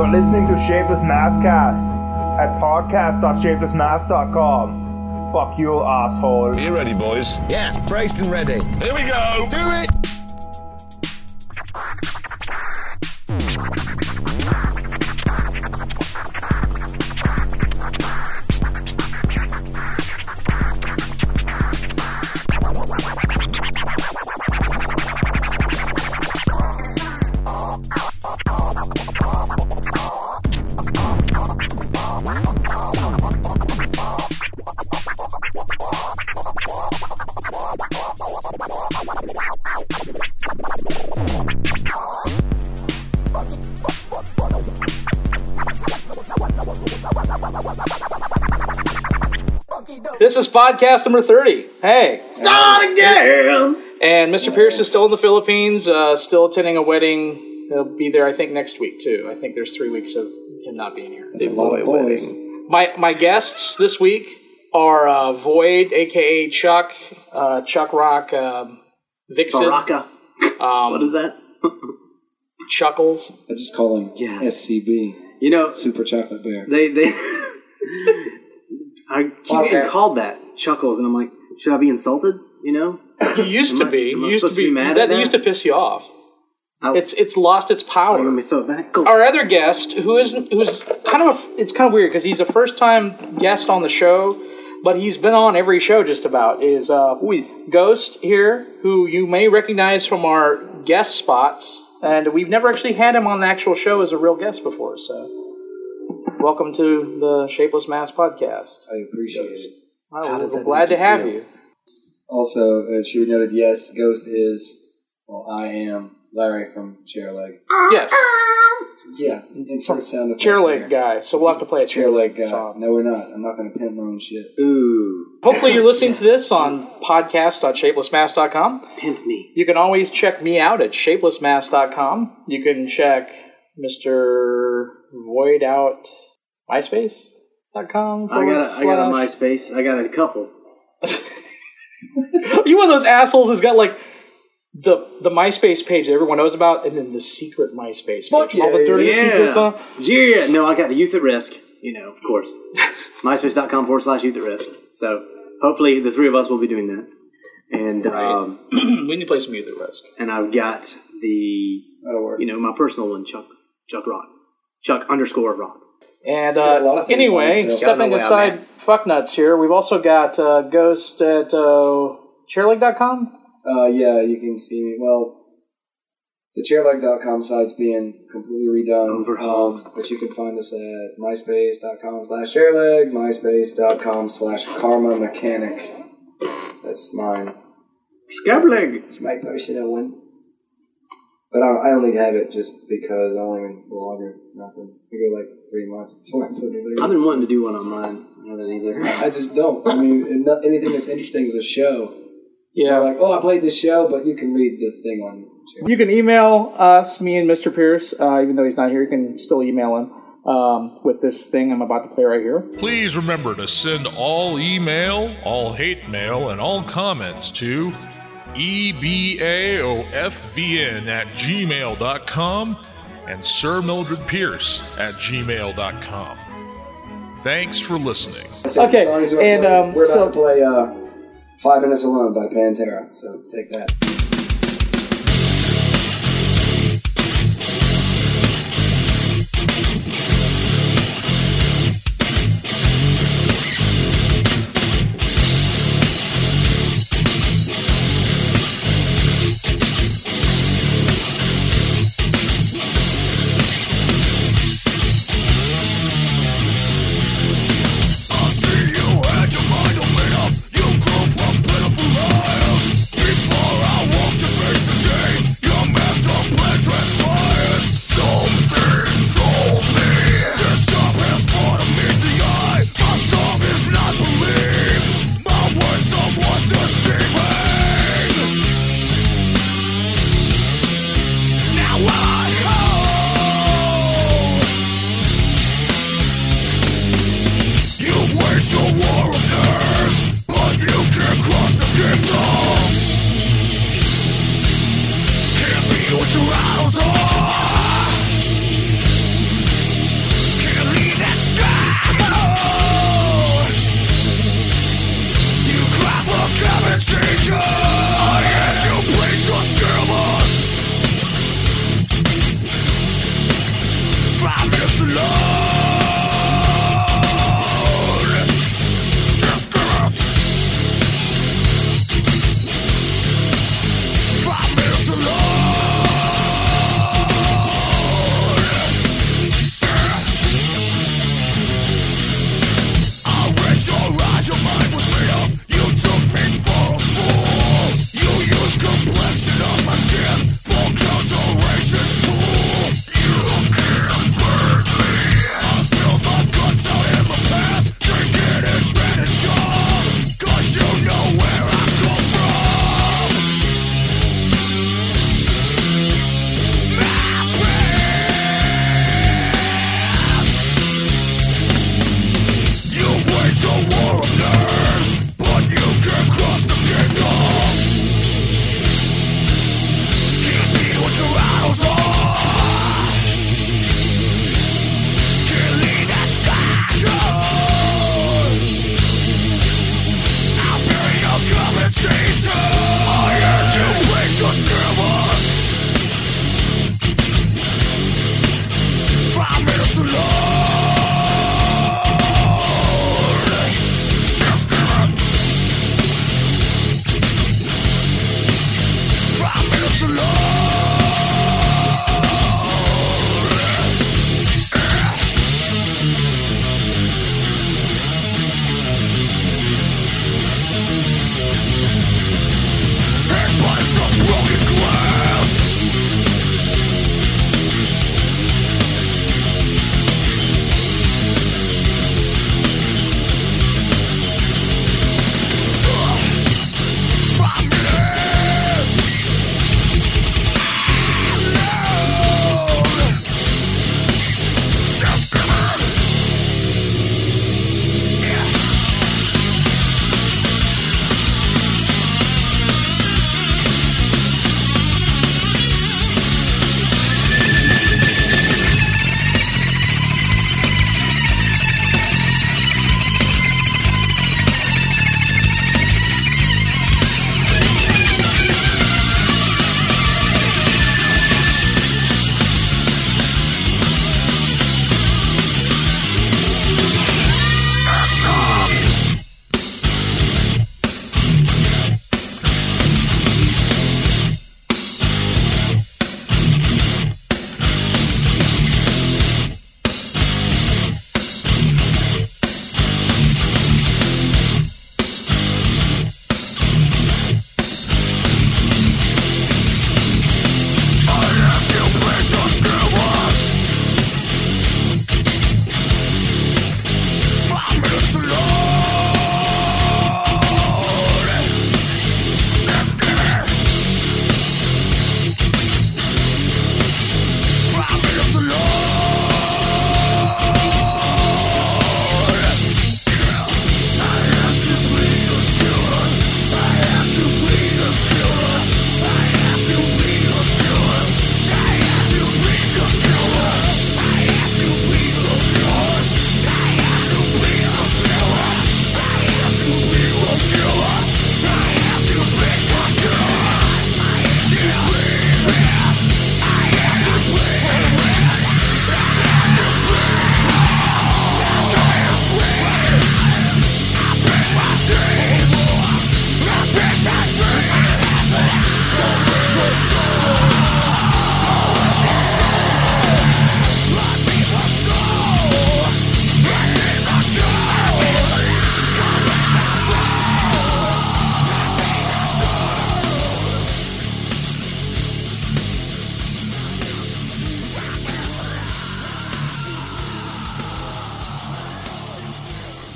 You're listening to Shapeless Masscast at podcast.shapelessmass.com. Fuck you, asshole. Are you ready, boys? Yeah, braced and ready. Here we go. Do it! This is podcast number 30. Hey. Start again! And Mr. Pierce is still in the Philippines, still attending a wedding. He'll be there, I think, next week, too. I think there's 3 weeks of him not being here. That's a lot of wedding. My guests this week are Void, a.k.a. Chuck, Chuck Rock, Vixen. Baraka. What is that? Chuckles. I just call him SCB. You know, Super Chocolate Bear. they I keep getting called that, Chuckles, and I'm like, should I be insulted? You know? You used to be. Am I You used to supposed to be mad at That that? used to piss you off. Oh. It's lost its power. Let me throw it back. Go. Our other guest, who's kind of it's kind of weird because he's a first time guest on the show, but he's been on every show just about. Is Ghost here, who you may recognize from our guest spots, and we've never actually had him on the actual show as a real guest before. So, welcome to the Shapeless Mass podcast. I appreciate it. We're glad to have you. Also, it should be noted, yes, Ghost is, well, I am Larry from Chairleg. Yes, Yeah, insert sound effect. chair leg guy. So we'll have to play a Chairleg guy. song. No, we're not. I'm not going to pimp my own shit. Ooh. Hopefully you're listening to this on podcast.shapelessmass.com. Pimp me. You can always check me out at shapelessmass.com. You can check Mr. Void out myspace.com. I got a MySpace. I got a couple. You one of those assholes who's got like the MySpace page that everyone knows about, and then the secret MySpace page. All the dirty secrets on. Yeah. No, I got the Youth at Risk. You know, of course. MySpace.com/Youth at Risk. So hopefully the three of us will be doing that. And We need to play some music at risk. and I've got the my personal one, Chuck Rock. Chuck_Rock. And There's a lot of things anyway, on sale. stepping Gotta know where I'm aside fucknuts here, we've also got Ghost at chairleg.com. Yeah, you can see me. Well, the chairleg.com site's being completely redone. Overhauled. But you can find us at myspace.com/chairleg, myspace.com/karma mechanic. That's mine. Scableg. It's my personal one. But I only have it just because I don't even blog or nothing. I go like 3 months before I put it there. I've been wanting to do one on mine. I haven't either. I just don't. I mean, anything that's interesting is a show. Yeah. You're like, oh, I played this show, but you can read the thing on You can email us, me and Mr. Pierce, even though he's not here, you can still email him with this thing I'm about to play right here. Please remember to send all email, all hate mail, and all comments to ebaofvn@gmail.com and Sir Mildred Pierce @gmail.com. Thanks for listening. Okay, and, we're so- about to play 5 Minutes Alone by Pantera, so take that. I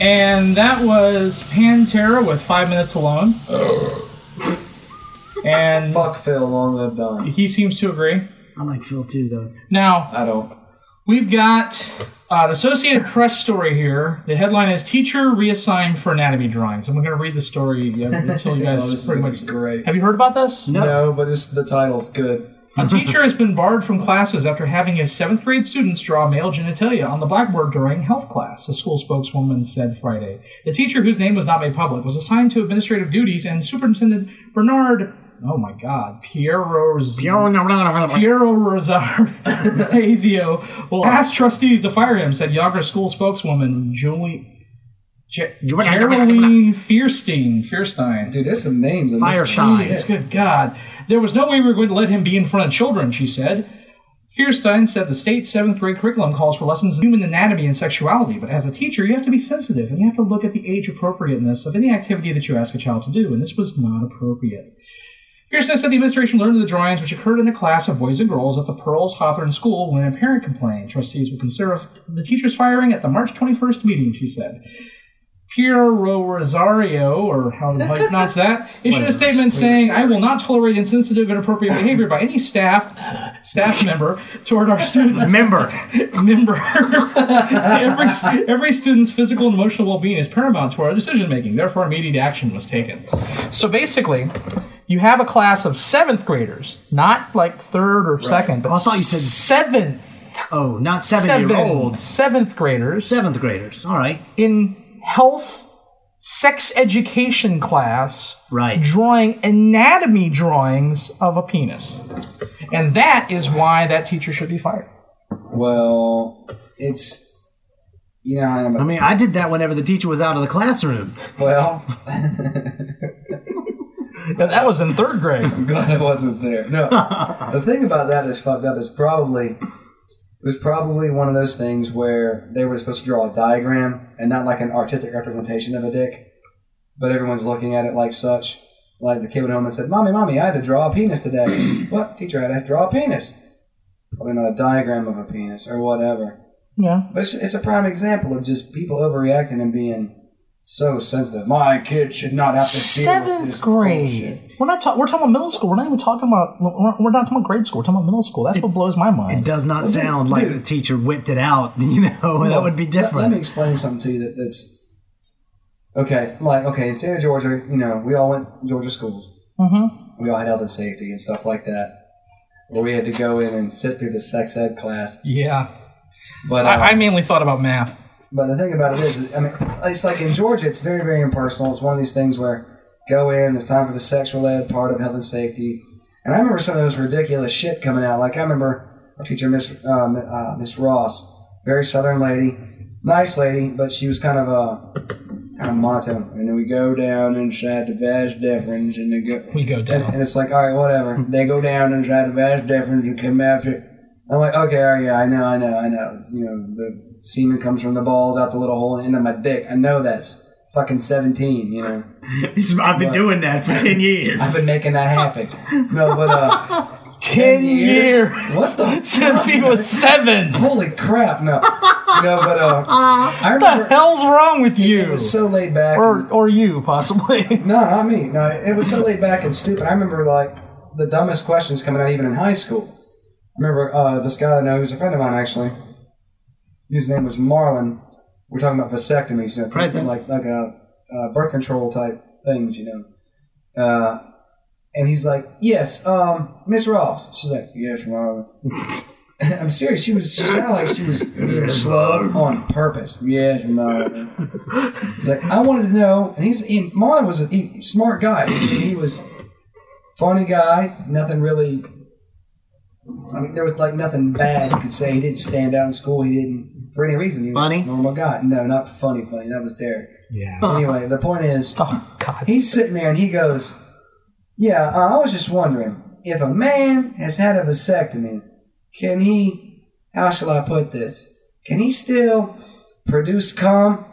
And that was Pantera with 5 Minutes Alone. And Fuck Phil, long live Don. he seems to agree. I like Phil too, though. Now, I don't. we've got an Associated Press story here. The headline is Teacher Reassigned for Anatomy Drawings. I'm going to read the story until you guys Oh, this pretty is much... great. Have you heard about this? No, but the title's good. A teacher has been barred from classes after having his 7th grade students draw male genitalia on the blackboard during health class, a school spokeswoman said Friday. The teacher, whose name was not made public, was assigned to administrative duties, and Superintendent Bernard... Oh my God, Piero Rosario will ask trustees to fire him, said Yonkers school spokeswoman Geraldine Fierstein. Dude, there's some names in Firestein. this. Good God. There was no way we were going to let him be in front of children, she said. Fierstein said the state 7th grade curriculum calls for lessons in human anatomy and sexuality, but as a teacher, you have to be sensitive, and you have to look at the age appropriateness of any activity that you ask a child to do, and this was not appropriate. Fierstein said the administration learned of the drawings, which occurred in a class of boys and girls at the Pearls Hawthorne School, when a parent complained. Trustees will consider the teacher's firing at the March 21st meeting, she said. Piero Rosario, or how the hell you pronounce that, issued a statement saying, I will not tolerate insensitive and inappropriate behavior by any staff member toward our students. Member. Every student's physical and emotional well-being is paramount to our decision-making. Therefore, immediate action was taken. So basically, you have a class of 7th graders, not like 3rd or 2nd, but I thought you said 7th. Oh, not 7-year-olds. 7th graders. 7th graders. All right. In health sex education class, Right. drawing anatomy drawings of a penis. And that is why that teacher should be fired. Well, it's... You know how I am. I mean, I did that whenever the teacher was out of the classroom. Well... Yeah, that was in 3rd grade. I'm glad I wasn't there. No. The thing about that that's fucked up is it was probably one of those things where they were supposed to draw a diagram and not like an artistic representation of a dick, but everyone's looking at it like such. Like the kid went home and said, Mommy, I had to draw a penis today. What? Teacher, I had to draw a penis. Probably not a diagram of a penis or whatever. Yeah. But it's a prime example of just people overreacting and being so sensitive. My kid should not have to deal with this 7th grade. bullshit. We're talking about middle school. We're not even talking about. We're not talking about grade school. We're talking about middle school. That's what blows my It mind. does not sound like the teacher whipped it out, that would be different. Let me explain something to you that's... Okay, in state of Georgia, we all went to Georgia schools. Mm-hmm. We all had health and safety and stuff like that. Where we had to go in and sit through the sex ed class. Yeah. But I mainly thought about math. But the thing about it is, I mean, it's like in Georgia, it's very, very impersonal. It's one of these things where go in, it's time for the sexual ed part of health and safety. And I remember some of those ridiculous shit coming out. Like I remember our teacher, Miss Ross, very Southern lady, nice lady, but she was kind of monotone. And then we go down inside the vas deferens, and We go down. and it's like, all right, whatever. They go down inside the vas deferens and come after. I'm like, okay, all right, yeah, I know. It's, the semen comes from the balls out the little hole into my dick. I know that's fucking 17, I've been doing that for 10 years. I've been making that happen. No, but 10 years. What the Since he was 7. Holy crap! No, but I What remember the hell's wrong with you? it was so laid back. or you, possibly. No, not me. No, it was so laid back and stupid. I remember like the dumbest questions coming out even in high school. I remember this guy I know, who was a friend of mine actually. His name was Marlon. We're talking about vasectomies, Present. like a birth control type things, And he's like, "Yes, Miss Ross." She's like, "Yes, Marlon." I'm serious. She sounded like she was being slow on purpose. Yes, Marlon. He's like, I wanted to know, and Marlon was a smart guy. He was funny guy. Nothing really. I mean, there was like nothing bad he could say. He didn't stand out in school. He didn't for any reason. He was Funny? just a normal guy. No, not funny. That was Derek. Yeah. Anyway, the point is, Oh, God. he's sitting there and he goes, "Yeah, I was just wondering if a man has had a vasectomy, can he? How shall I put this? Can he still produce cum?"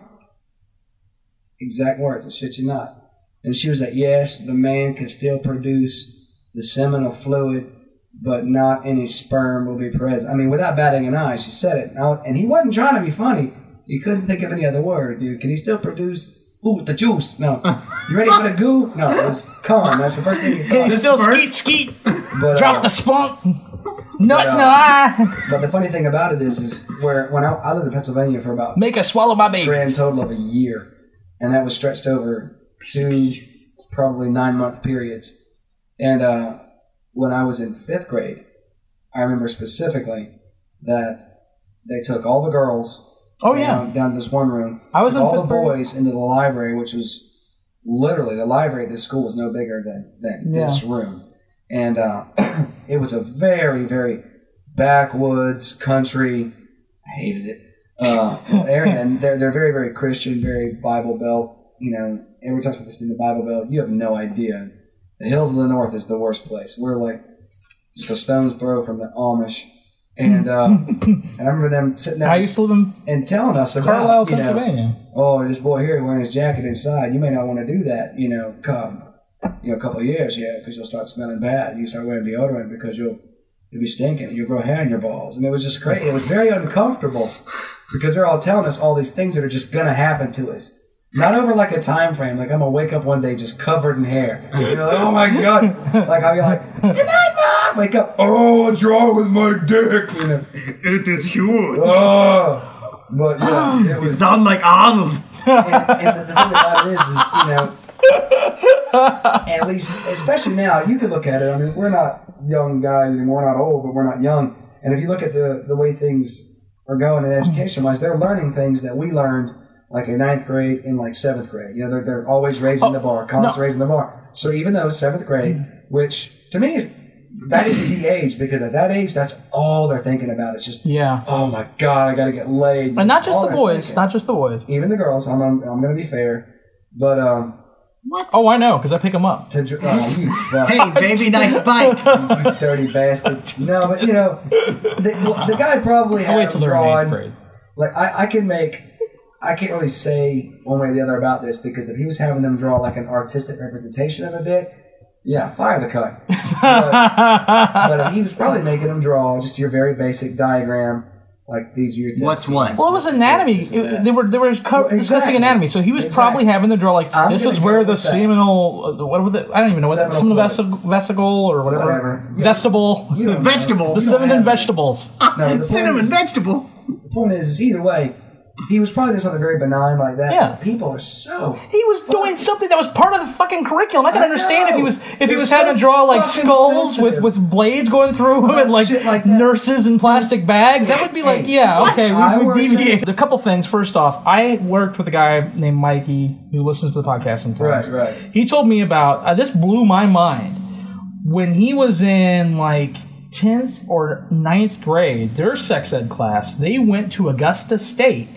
Exact words. I shit you not. And she was like, "Yes, the man can still produce the seminal fluid, but not any sperm will be present." I mean, without batting an eye, she said it. And he wasn't trying to be funny. He couldn't think of any other word. Can he still produce? Ooh, the juice. No. You ready for the goo? No, it was cum. That's the first thing he Can thought. you still skeet? But, Drop the spunk. Nut in the eye. But the funny thing about it is when I lived in Pennsylvania for about Make us swallow my baby. grand total of a year, and that was stretched over 2 probably 9-month periods. And when I was in 5th grade, I remember specifically that they took all the girls down to this one room. I was took in all the 5th grade. boys into the library, which was literally the library at this school was no bigger than this room. And it was a very, very backwoods country. I hated it. Area, and they're very, very Christian, very Bible Belt. You know, every time this being the Bible Belt, you have no idea. The hills of the north is the worst place. We're like just a stone's throw from the Amish. And I remember them sitting there I used to live in and telling us Carlisle, about, Pennsylvania. oh, this boy here wearing his jacket inside, you may not want to do that, come, a couple of years, because you'll start smelling bad. You start wearing deodorant because you'll be stinking and you'll grow hair in your balls. And it was just crazy. It was very uncomfortable because they're all telling us all these things that are just going to happen to us. Not over like a time frame. Like I'm going to wake up one day just covered in hair. Like, oh my God. Like I'll be like, good night, Mom. Wake up. Oh, what's wrong with my dick? It is huge. Oh. But yeah, it was. You sound like Arnold. And the thing about it is, at least, especially now, you can look at it. I mean, we're not young guys and we're not old, but we're not young. And if you look at the way things are going in education-wise, they're learning things that we learned like in 9th grade and like 7th grade. They're always raising the bar, constantly raising the bar. So even though 7th grade, which to me that is the age, because at that age, that's all they're thinking about. It's just, oh my God, I got to get laid. And not just the boys, not just the boys. Even the girls. I'm going to be fair, but what? Oh, I know, because I pick them up. You fuck. Hey, baby, nice bike. You dirty bastard. No, but the guy probably had them drawn. Like I can't really say one way or the other about this, because if he was having them draw like an artistic representation of a dick, yeah, fire the cut. But he was probably making them draw just your very basic diagram, like these are your tips. What's what? Well, it was anatomy. They were discussing anatomy, so he was probably having them draw like this is where the seminal, I don't even know what the seminal vesicle or whatever. Vestibule. The vegetable. The cinnamon vegetables. No, the cinnamon vegetable. The point is either way, he was probably doing something very benign like that. Yeah. People are so. He was doing something that was part of the fucking curriculum. I can understand if he was having to draw like skulls with blades going through them and like nurses in plastic bags. That would be like, we deviate. A couple things. First off, I worked with a guy named Mikey who listens to the podcast sometimes. Right. He told me about this blew my mind when he was in like 10th or 9th grade. Their sex ed class, they went to Augusta State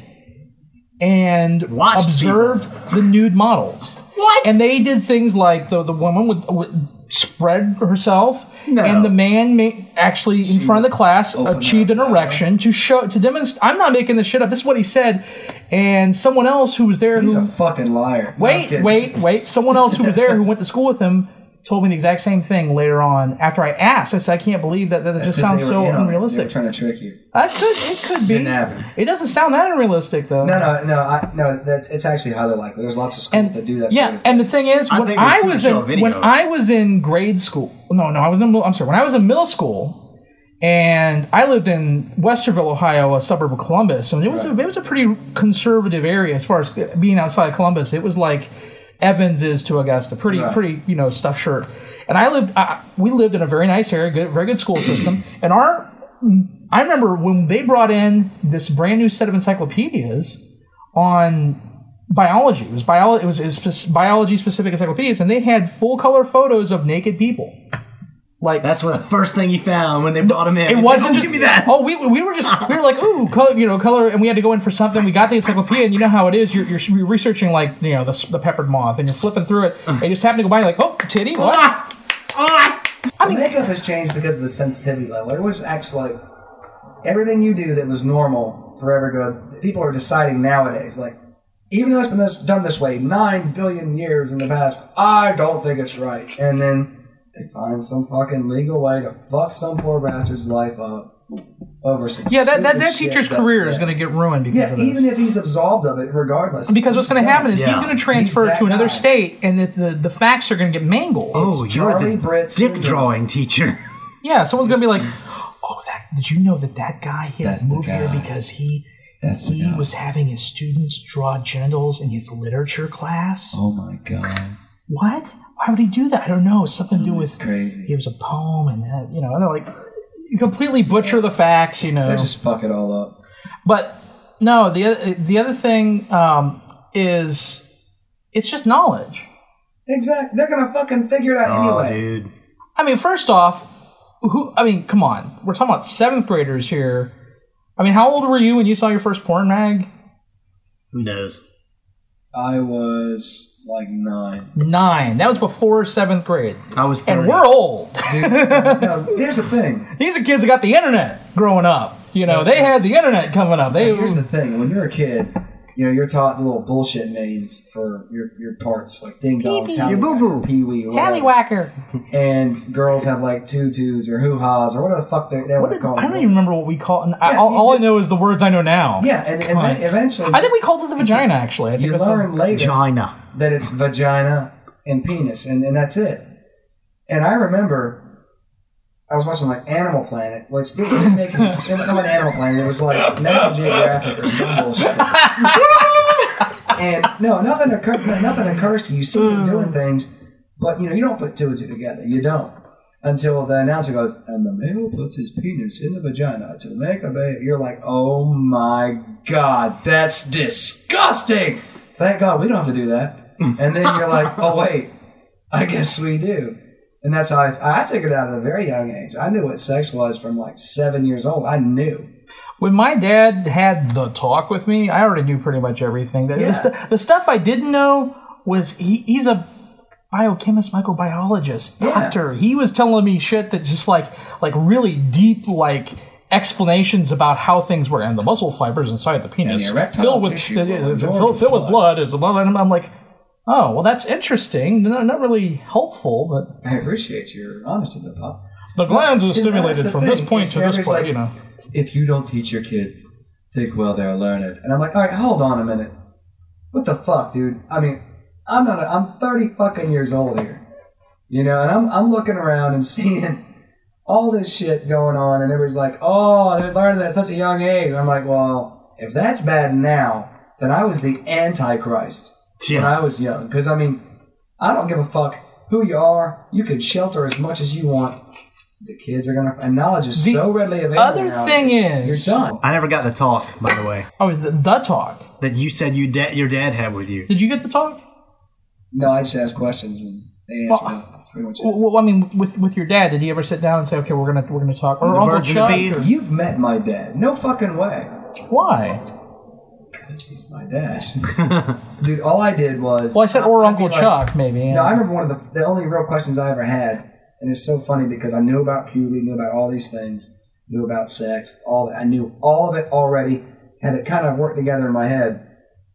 and observed the nude models. What? And they did things like the woman would spread herself, and the man actually in front of the class achieved an erection to demonstrate. I'm not making this shit up. This is what he said. And someone else who was there, he's a fucking liar. Wait. Someone else who was there who went to school with him told me the exact same thing later on after I asked. I said, I can't believe that just sounds so unrealistic. They were trying to trick you. It could be. Didn't happen. It doesn't sound that unrealistic, though. No. It's actually highly likely. There's lots of schools that do that. Yeah, and the thing is, when I was in grade school, when I was in middle school, and I lived in Westerville, Ohio, a suburb of Columbus, and it was a pretty conservative area as far as being outside of Columbus. It was like Evans is to Augusta, pretty stuffed shirt. And we lived in a very nice area, very good school system. And I remember when they brought in this brand new set of encyclopedias on biology. It was biology specific encyclopedias, and they had full color photos of naked people. Like that's the first thing you found when they brought him in. It wasn't just give me that. Oh, we were like, ooh, color, and we had to go in for something. We got the encyclopedia, and you know how it is. You're researching like the peppered moth, and you're flipping through it. And you just happen to go by, and you're like, oh, titty, what? Makeup has changed because of the sensitivity level. It was actually like everything you do that was normal forever good. People are deciding nowadays, like even though it's been done this way 9 billion years in the past, I don't think it's right, and then they find some fucking legal way to fuck some poor bastard's life up. over some Yeah, that stupid teacher's shit career is going to get ruined because of this. even if he's absolved of it, regardless. Because what's going to happen is he's going to transfer He's to that another guy. state, and the facts are going to get mangled. Oh, It's you're Charlie the Britt dick syndrome. drawing teacher. Yeah, someone's going to be like, "Oh, did you know that guy he had That's to the move here guy. because he That's the guy. was having his students draw genitals in his literature class?" Oh my god. What? Why would he do that? I don't know. It's something to do with Crazy. It was a poem, and and they're like, you completely butcher the facts, They just fuck it all up. But no, the other thing is it's just knowledge. Exactly. They're gonna fucking figure it out anyway. Dude. I mean, first off, come on. We're talking about 7th graders here. I mean, how old were you when you saw your first porn mag? Who knows? I was like 9. 9. That was before 7th grade. I was 30. And we're old. Dude, no, here's the thing. These are kids that got the internet growing up. They had the internet coming up. Here's the thing. When you're a kid, you're taught little bullshit names for your parts, like ding dong, Pee-pee. tallywhacker, pee-wee, or whatever. Tallywhacker. And girls have like tutus or hoo-has or whatever the fuck they would call I them. don't even remember what we call it. Yeah, All I know is the words I know now. Yeah, and eventually I think we called it the vagina, actually. I think you that's learn later Vagina. that it's vagina and penis, and that's it. And I remember I was watching like Animal Planet, which didn't make it was not Animal Planet. It was like National Geographic or some bullshit. And no, nothing occurs to you. You see them doing things, but you don't put 2 and 2 together. You don't until the announcer goes, and the male puts his penis in the vagina to make a baby. You're like, oh my god, that's disgusting. Thank God we don't have to do that. And then you're like, oh wait, I guess we do. And that's how I figured out at a very young age. I knew what sex was from like 7 years old. I knew. When my dad had the talk with me, I already knew pretty much everything. The stuff I didn't know was he's a biochemist, microbiologist, doctor. He was telling me shit that just like really deep explanations about how things work, and the muscle fibers inside the penis And the erectile filled with tissue will filled with blood is blood. And I'm like, oh well, that's interesting. Not really helpful, but I appreciate your honesty, though, Pop. the glands are That's stimulated the from thing. this point It's to this everybody's point. like, if you don't teach your kids, think well, they'll learn it. And I'm like, all right, hold on a minute. What the fuck, dude? I mean, I'm 30 fucking years old here, and I'm looking around and seeing all this shit going on, and everybody's like, oh, they're learning at such a young age. And I'm like, well, if that's bad now, then I was the Antichrist when I was young. Because, I mean, I don't give a fuck who you are. You can shelter as much as you want. The kids are going to... And knowledge is so readily available other nowadays. thing is... You're done. I never got the talk, by the way, Oh, the talk. that you said your dad had with you. Did you get the talk? No, I just ask questions and they answer them. That's pretty much it. Well, I mean, with your dad, did he ever sit down and say, "Okay, we're gonna talk"? Or The Uncle Virgin Chuck? Bees? You've met my dad. No fucking way. Why? Because he's my dad. Dude, all I did was... Well, I said or I'd Uncle be like- Chuck, maybe. No, I remember one of the only real questions I ever had, and it's so funny because I knew about puberty, knew about all these things, knew about sex, all that. I knew all of it already, had it kind of worked together in my head.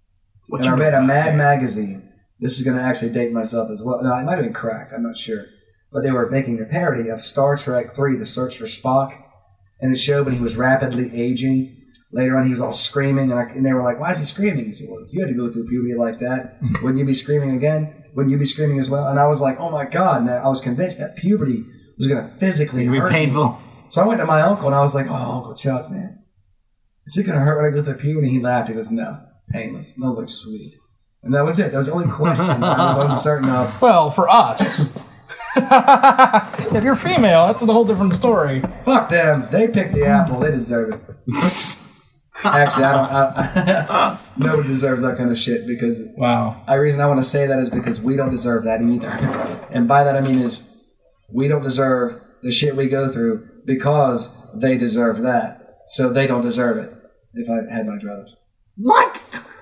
And I read a Mad magazine. This is going to actually date myself as well. No, it might have been Cracked. I'm not sure. But they were making a parody of Star Trek 3, The Search for Spock. And it showed when he was rapidly aging. Later on, he was all screaming. And they were like, why is he screaming? He said, well, if you had to go through puberty like that, wouldn't you be screaming again? Wouldn't you be screaming as well? And I was like, oh my God. And I was convinced that puberty was going to physically It'd be hurt painful. me. So I went to my uncle and I was like, oh, Uncle Chuck, man. Is it going to hurt when I go through puberty? He laughed. He goes, no, painless. And I was like, sweet. And that was it. That was the only question I was uncertain of. Well, for us, if you're female, that's a whole different story. Fuck them. They picked the apple. They deserve it. Actually, I nobody deserves that kind of shit because Wow. the reason I want to say that is because we don't deserve that either. And by that I mean is we don't deserve the shit we go through because they deserve that. So they don't deserve it if I had my druthers. What?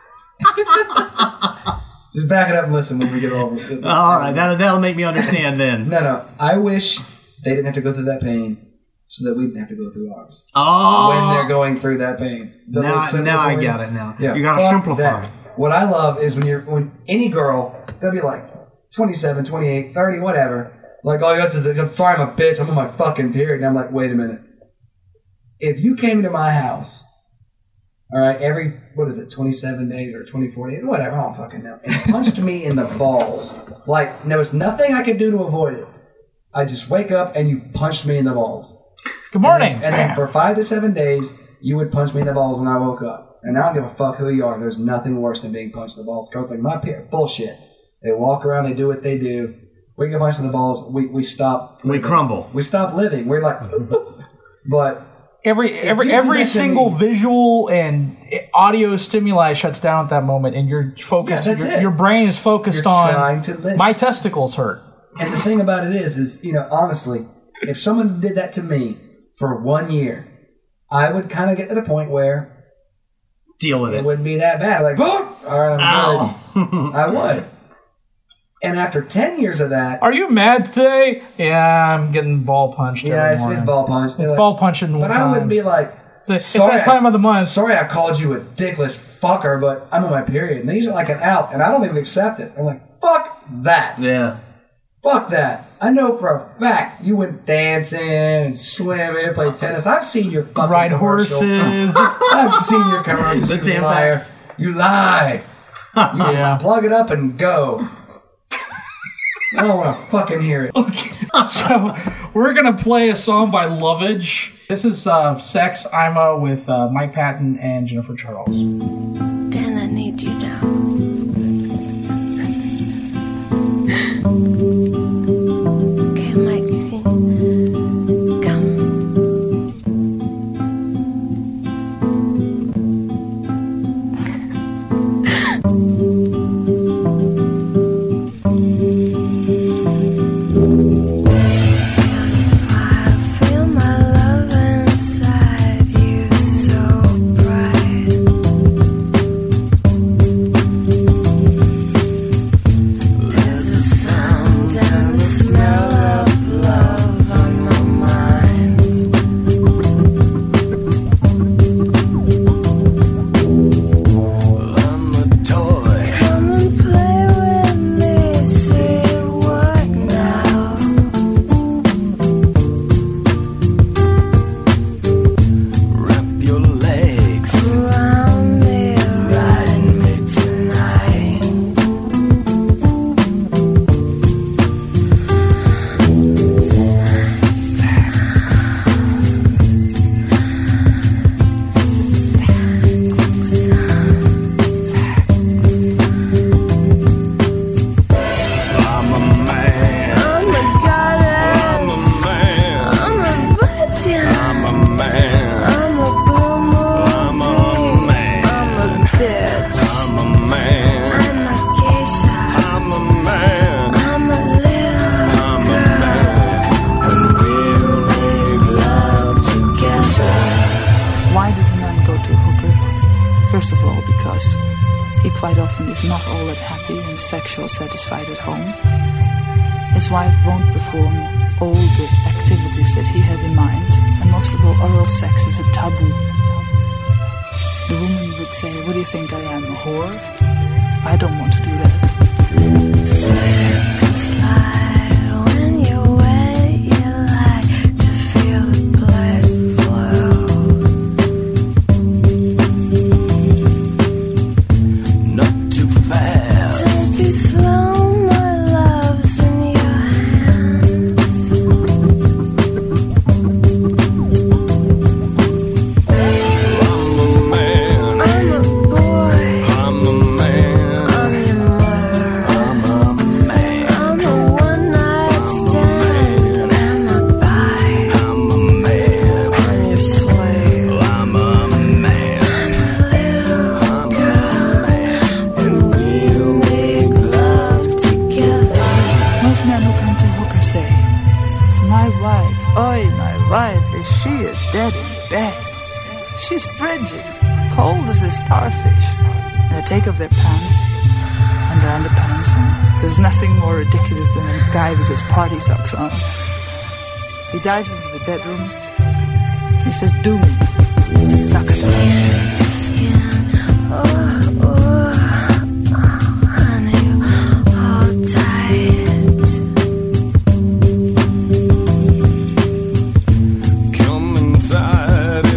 Just back it up and listen when we get over it. All right, that'll make me understand then. No. I wish they didn't have to go through that pain so that we didn't have to go through ours. Oh, When they're going through that pain. Is that a little simple now for I you? got it. Now Yeah. you got to Fuck simplify. that. What I love is when any girl, they'll be like 27, 28, 30, whatever. Like, oh, I'm sorry, I'm a bitch. I'm on my fucking period. And I'm like, wait a minute. if you came into my house, all right, every, 27 days or 24 days, whatever, I don't fucking know, and punched me in the balls, like, there was nothing I could do to avoid it. I just wake up and you punched me in the balls. Good morning. And then for 5 to 7 days, you would punch me in the balls when I woke up. And I don't give a fuck who you are. There's nothing worse than being punched in the balls. Girls like, my peer, bullshit. They walk around, they do what they do. We get punched in the balls, we stop. We crumble. We stop living. We're like, but every single visual and audio stimuli shuts down at that moment, and you're focused. Yeah, that's it. Your brain is focused You're on. trying to live. My testicles hurt. And the thing about it is, honestly, if someone did that to me for 1 year, I would kind of get to the point where deal with it it. wouldn't be that bad. Like, boom! All right, I'm good. I would. And after 10 years of that... Are you mad today? Yeah, I'm getting ball punched. Yeah, it's ball punched. It's ball punching. But I wouldn't be like... It's that time of the month. Sorry I called you a dickless fucker, but I'm on my period. And these are like an out, and I don't even accept it. I'm like, fuck that. Yeah. Fuck that. I know for a fact you went dancing and swimming and played tennis. I've seen your fucking ride commercials. horses. I've seen your commercials. The You liar. Tampax. You lie. You just plug it up and go. I don't want to fucking hear it. Okay. So we're going to play a song by Lovage. This is Sex, I'm with Mike Patton and Jennifer Charles. Dan, I need you now. Okay, Mike, come. Feel my love inside you so bright. There's a sound and the smell of love on my mind. I'm a toy. Come and play with me, say it work now. Wrap your legs around me, ride me tonight. I'm a man. I'm a goddess. I'm a virgin. I'm a man. I'm a blue moon. I'm a man. I'm a bitch. I'm a man. I'm a geisha. I'm a man. I'm a little girl. And we'll make love together. Why does a man go to a hooker? First of all, because he quite often is not all that happy and sexual satisfied at home. His wife won't perform all the activities that he has in mind, and most of all, oral sex is a taboo. The woman would say, "What do you think I am, a whore? I don't want to do that." Slip and slide when you're wet. You like to feel the blood flow. Not too fast. Don't be slow, my love's in your hands. I'm a man. I'm a boy. I'm a man. I'm your mother. I'm a man. I'm a one-night stand. I'm a bi. I'm a man. I'm your slave. I'm a man. Little girl, and we'll make love together. Most men who come to hooker say, "My wife, my wife, is she a dead in bed? She's frigid, cold as a starfish." And they take off their pants and their underpants, and there's nothing more ridiculous than a guy with his party socks on. He dives into the bedroom. He says, "Do me, suck it." Skin, oh, honey, hold tight. Come inside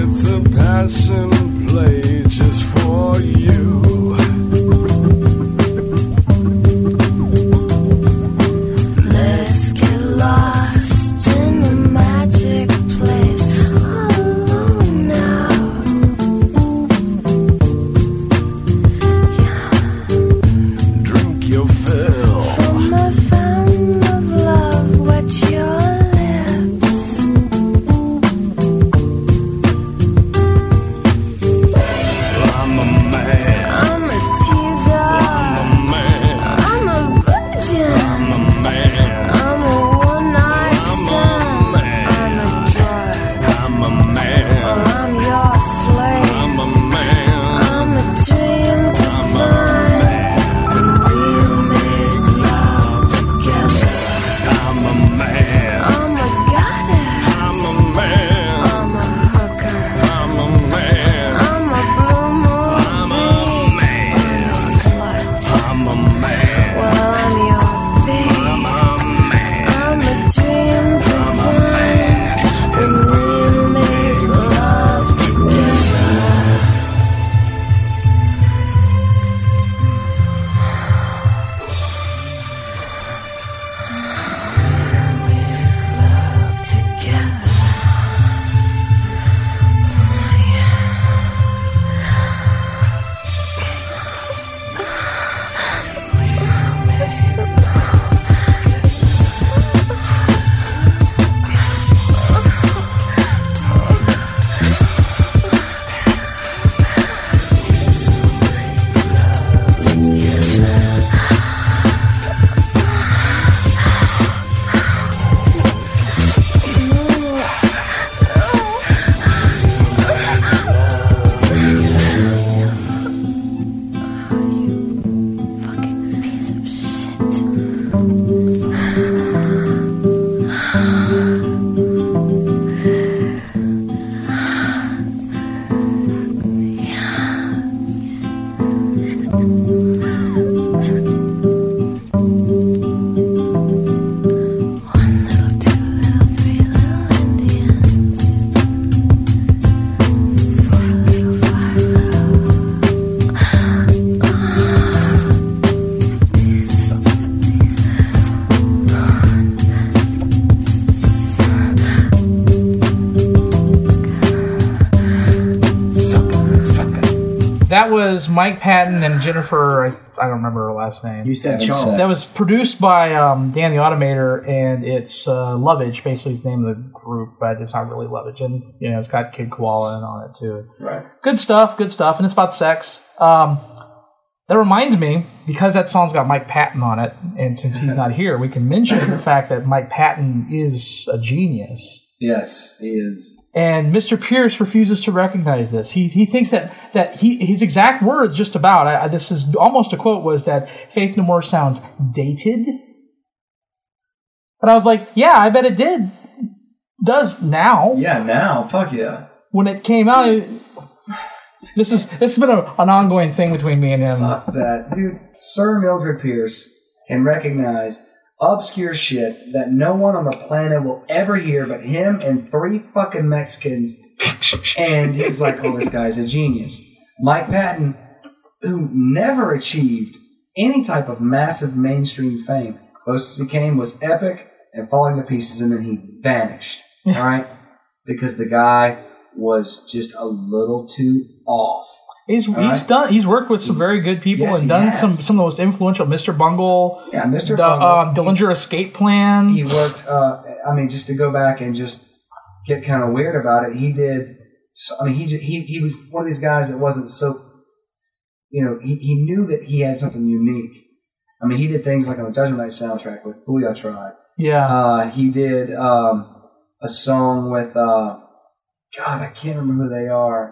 That was Mike Patton and Jennifer. I don't remember her last name. You said Having Charles. sex. That was produced by Dan the Automator, and it's Lovage, basically is the name of the group, but it's not really Lovage. And it's got Kid Koala in on it too. Right. Good stuff, and it's about sex. That reminds me, because that song's got Mike Patton on it, and since he's not here, we can mention the fact that Mike Patton is a genius. Yes, he is. And Mr. Pierce refuses to recognize this. He thinks that his exact words just about, this is almost a quote, was that Faith No More sounds dated. And I was like, yeah, I bet it does now. Yeah, now. Fuck yeah. When it came out, this has been an ongoing thing between me and him. Fuck that. Dude, Sir Mildred Pierce can recognize obscure shit that no one on the planet will ever hear but him and 3 fucking Mexicans. And he's like, oh, this guy's a genius. Mike Patton, who never achieved any type of massive mainstream fame, closest he came was Epic and Falling to Pieces, and then he vanished. All right? Because the guy was just a little too off. He's worked with some very good people and done some of the most influential, Mr. Bungle, Yeah, Mr. Bungle. Dillinger Escape Plan. He worked, just to go back and just get kind of weird about it, he did, he was one of these guys that wasn't so, he knew that he had something unique. I mean, he did things like on the Judgment Night soundtrack with Booyah Tribe. Yeah. He did a song with, God, I can't remember who they are.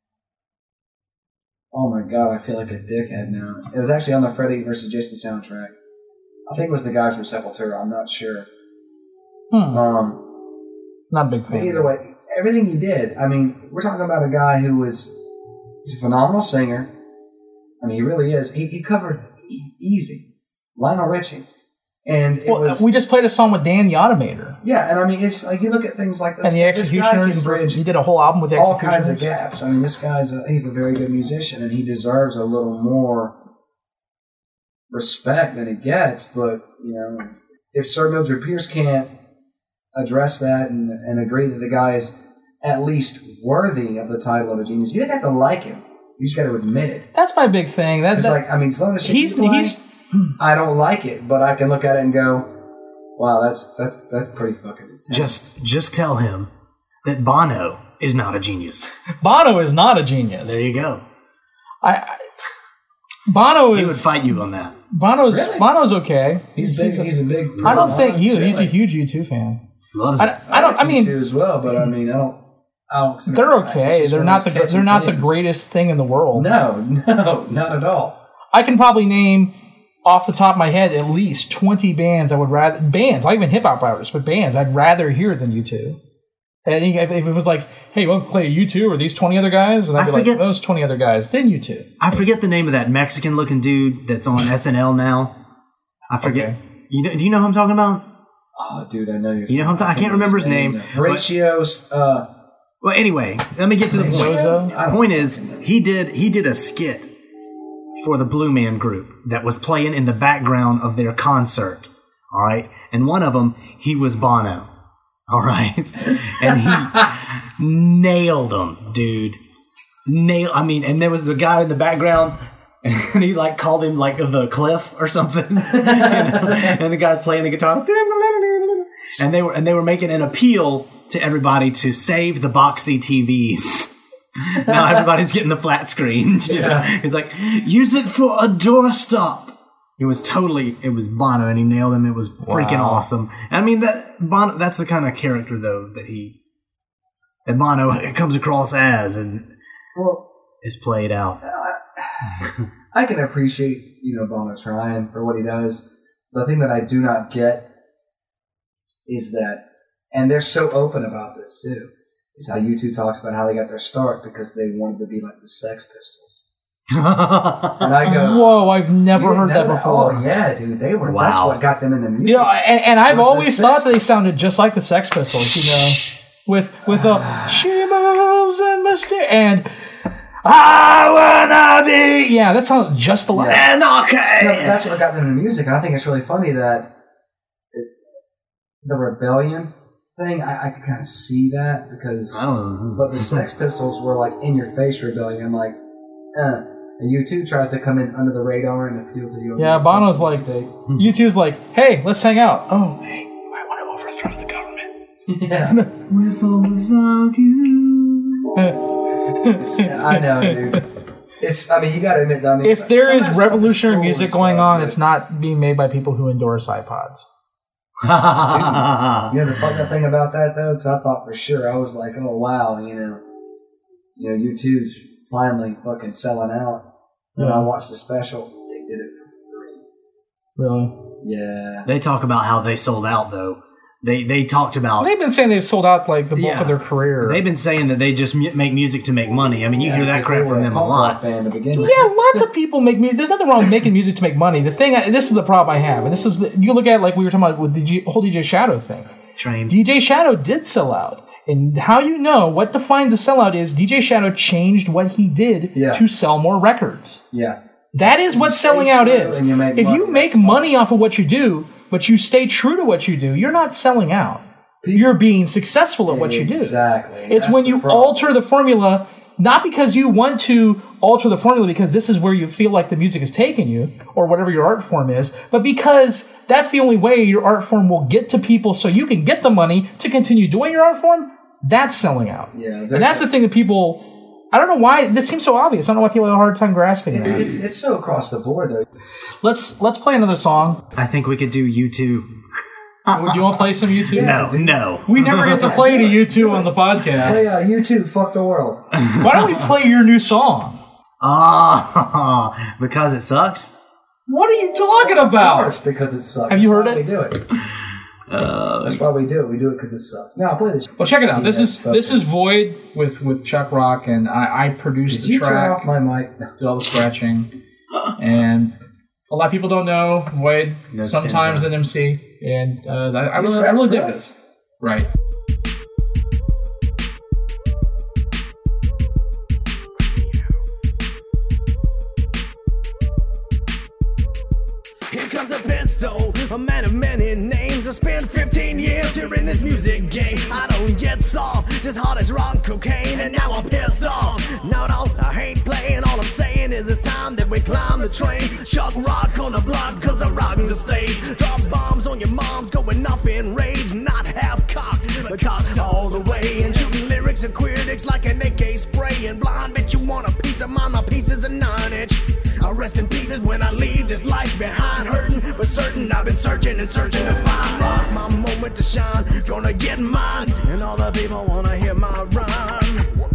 Oh my God, I feel like a dickhead now. It was actually on the Freddy vs. Jason soundtrack. I think it was the guys from Sepultura. I'm not sure. Not a big fan. Either way, everything he did. I mean, we're talking about a guy he's a phenomenal singer. I mean, he really is. He covered easy Lionel Richie, and we just played a song with Dan the Automator. Yeah, and I mean, it's like you look at things like this, and the Executioners. He did a whole album with the all Executioners. kinds of gaps. I mean, this guy's he's a very good musician, and he deserves a little more respect than he gets. But if Sir Mildred Pierce can't address that and agree that the guy is at least worthy of the title of a genius, you didn't have to like him. You just got to admit it. That's my big thing. It's like, I mean, some of the shit I don't like it, but I can look at it and go, wow, that's pretty fucking intense. Just tell him that Bono is not a genius. Bono is not a genius. There you go. Bono is. He would fight you on that. Bono's okay. He's big. He's a big. I don't think he's a huge U2 fan. Loves it. I mean, U2 as well, but I mean, I don't. They're okay. They're not the greatest thing in the world. No, not at all. I can probably name off the top of my head at least 20 bands I would rather not even hip hop artists, but bands I'd rather hear than U2. And if it was like, hey, you want to play U2 or these 20 other guys? And I'd be like, those 20 other guys, then U2. I forget the name of that Mexican looking dude that's on SNL now. I forget. Okay. Do you know who I'm talking about? Oh, dude, I know you're. You know who I'm talking? I can't remember his name. Horatios. Well, anyway, let me get to the point. Bozo? The point is, he did a skit for the Blue Man Group that was playing in the background of their concert. All right, and one of them, he was Bono. All right, and he nailed him, dude. I mean, and there was a guy in the background, and he like called him like the Cliff or something. And the guy's playing the guitar, and they were making an appeal to everybody to save the boxy TVs. Now everybody's getting the flat screen. Yeah. He's like, use it for a doorstop. It was Bono, and he nailed him. It was freaking awesome. I mean, that's the kind of character, though, that Bono comes across as and is played out. I can appreciate, Bono trying for what he does. The thing that I do not get is that, and they're so open about this, too, is how U2 talks about how they got their start because they wanted to be like the Sex Pistols. And I go, whoa, I've never heard that before. Oh, yeah, dude. They were, wow. That's what got them in the music. And I've always thought they sounded just like the Sex Pistols, with the she moves and mysterious and I wanna be. Yeah, that sounds just alike. Anarchy! No, but that's what got them in the music. And I think it's really funny that the rebellion thing, I could kind of see that because, but the Sex Pistols were like in your face rebellion. I'm like, And U2 tries to come in under the radar and appeal to the Yeah, Bono's like, state. U2's like, hey, let's hang out. Oh, hey, I want to overthrow the government. Yeah. With or without you. I know, dude. It's. I mean, you got to admit. I mean, If there some of is that stuff revolutionary stolen music stuff, going on, but- it's not being made by people who endorse iPods. You know the fucked up thing about that though, because I thought for sure I was like, oh wow, U2's finally fucking selling out. When I watched the special, they did it for free. Really? Yeah. They talk about how they sold out, though. They talked about... They've been saying they've sold out like the bulk of their career. They've been saying that they just make music to make money. I mean, you hear that crap from them a lot. Band to begin with. Yeah, lots of people make music. There's nothing wrong with making music to make money. The thing, this is the problem I have, and this is you look at it like we were talking about with the whole DJ Shadow thing. Train. DJ Shadow did sell out, and how you know what defines a sellout is DJ Shadow changed what he did to sell more records. Yeah. That is what selling out is. And you make if money, you make money off of what you do, but you stay true to what you do, you're not selling out. You're being successful at what you do. Exactly. It's when you alter the formula, not because you want to alter the formula because this is where you feel like the music is taking you, or whatever your art form is, but because that's the only way your art form will get to people so you can get the money to continue doing your art form. That's selling out. Yeah. And that's the thing that people... I don't know why this seems so obvious. I don't know why people have a hard time grasping it. It's so across the board though. Let's play another song. I think we could do U2. Do you want to play some U2? No. We never get to play to U2 on the podcast. Play U2, Fuck the World. Why don't we play your new song? Because it sucks? What are you talking about? Of course, because it sucks. Have you heard That's it? why we do it. That's why we do it. We do it because it sucks. Now, I'll play this. Well, check it out. This is Void with Chuck Rock, and I produced the Did you turn track. off my mic? No. Did all the scratching, and a lot of people don't know Void. No sometimes spins, an MC, and I really scratched dig that? this. Right. Here comes a pistol, a man of many names. I spent 15 years here in this music game. I don't get soft, just hard as rock cocaine, and now I'm pissed off. No, I hate playing. All I'm saying is it's time that we climb the train. Chuck Rock on the block, cause I'm rocking the stage. Drop bombs on your moms, going off in rage. Not half cocked, but cocked all the way. And shooting lyrics and queer dicks like an AK spray. And blind bitch, you want a piece of mine, my piece is a 9-inch. I'll rest in pieces when I leave this life behind. Hurting, but certain I've been searching and searching to find my moment to shine. Gonna get mine, and all the people wanna hear my rhyme.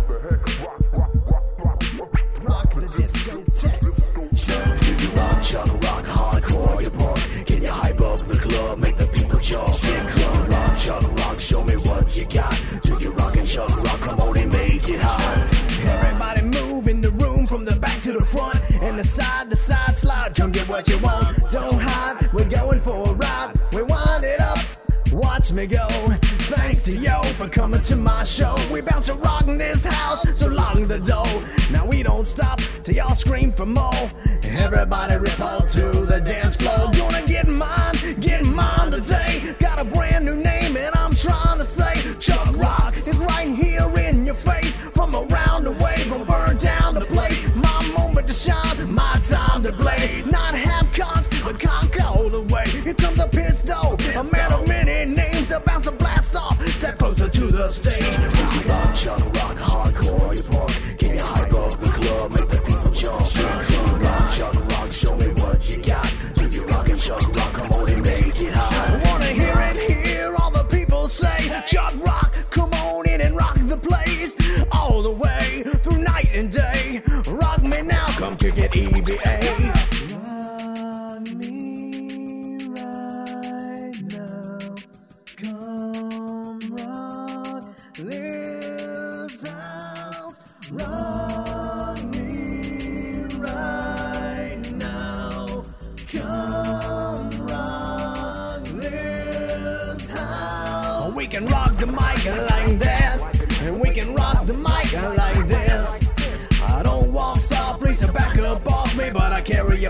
Rock the discotheque. Chuck rock, hardcore your park. Can you hype up the club, make the people jump? Get club rock, Chuck rock, show me what you got. Do you rock and Chuck rock, come on and make it hot. Everybody move in the room from the back to the front. And the side to side slide, come get what you want. Don't hide, we're going for a ride. We wind it up, watch me go. Thanks to yo for coming to my show. We bounce to rock in this house, so lock the door. Now we don't stop till y'all scream for more. Everybody repel to the dance floor. Gonna get mine today. Got a brand new name and I'm trying to say Chuck Rock is right here in your face. From around the way, gonna burn down the place. My moment to shine, my time to blaze. Not half cocked, but cocked all the way. Here comes a pistol, a man of many names. About to blast off, step closer to the stage. Rock, Chuck Rock, hardcore your park. Can you hype up the club, make the people jump? Rock, Chuck Rock, show me what you got. Do you rock and Chuck Rock, come on and make it hot. I wanna hear it, hear all the people say Chuck Rock, come on in and rock the place. All the way through night and day. Rock me now, come kick it EVA. Rock me right now. Come rock this house. Rock me right now. Come rock this house. We can rock the mic like that, and we can rock the mic like this. I don't walk softly, so back up off me, but I carry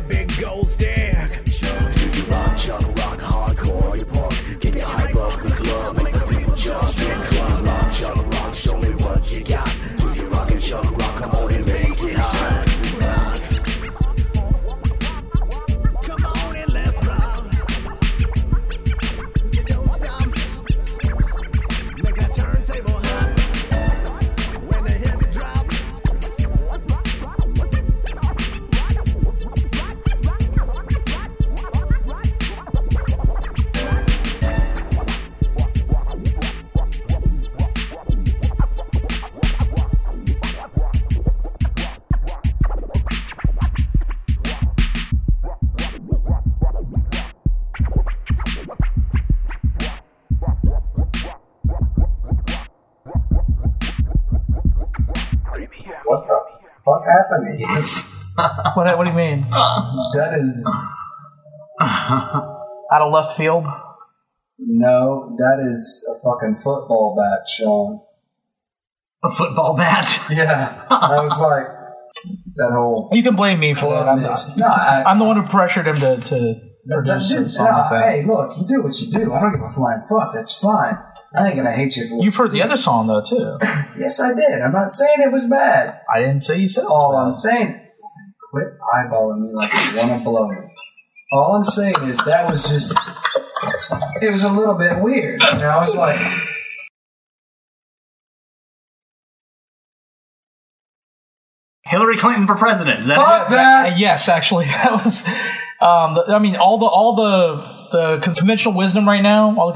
fuck happened to you? What do you mean? That is... Out of left field? No, that is a fucking football bat, Sean. A football bat? Yeah. I was like, that whole... You can blame me for that. I'm the one who pressured him to produce a song like that. Hey, look, you do what you do. I don't give a flying fuck. That's fine. I ain't gonna hate you for it. You've heard the other song, though, too. Yes, I did. I'm not saying it was bad. I didn't say you said it. All I'm saying... Quit eyeballing me like you want to blow me. All I'm saying is that was just... It was a little bit weird. And I was like... Hillary Clinton for president. Is that Fuck that! Yes, actually. That was... I mean, all the conventional wisdom right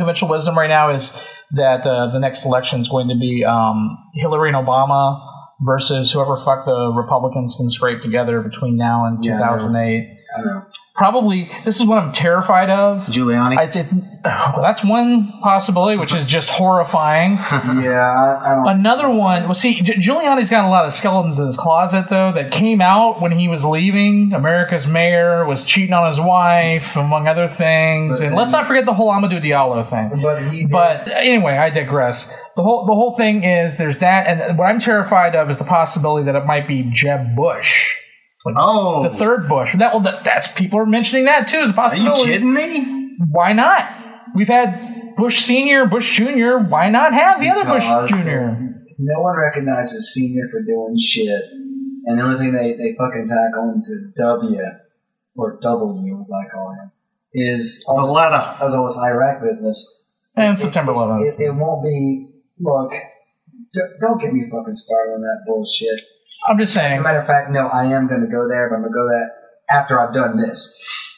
now, is that the next election is going to be Hillary and Obama versus whoever fuck the Republicans can scrape together between now and 2008. I know. Probably, this is what I'm terrified of. Giuliani? Well, that's one possibility, which is just horrifying. Yeah, I don't... Another one, well, see, Giuliani's got a lot of skeletons in his closet, though, that came out when he was leaving. America's mayor was cheating on his wife, among other things. And let's not forget the whole Amadou Diallo thing. But anyway, I digress. The whole thing is there's that, and what I'm terrified of is the possibility that it might be Jeb Bush. The third Bush. That's people are mentioning that too as a possibility. Are you kidding me? Why not? We've had Bush Senior, Bush Junior. Why not have the other Bush Junior? No one recognizes Senior for doing shit, and the only thing they fucking tack on to W or W, as I call him, is all this Iraq business and September 11th. It won't be. Look, don't get me fucking started on that bullshit. I'm just saying. As a matter of fact, no, I am going to go there, but I'm going to go there after I've done this.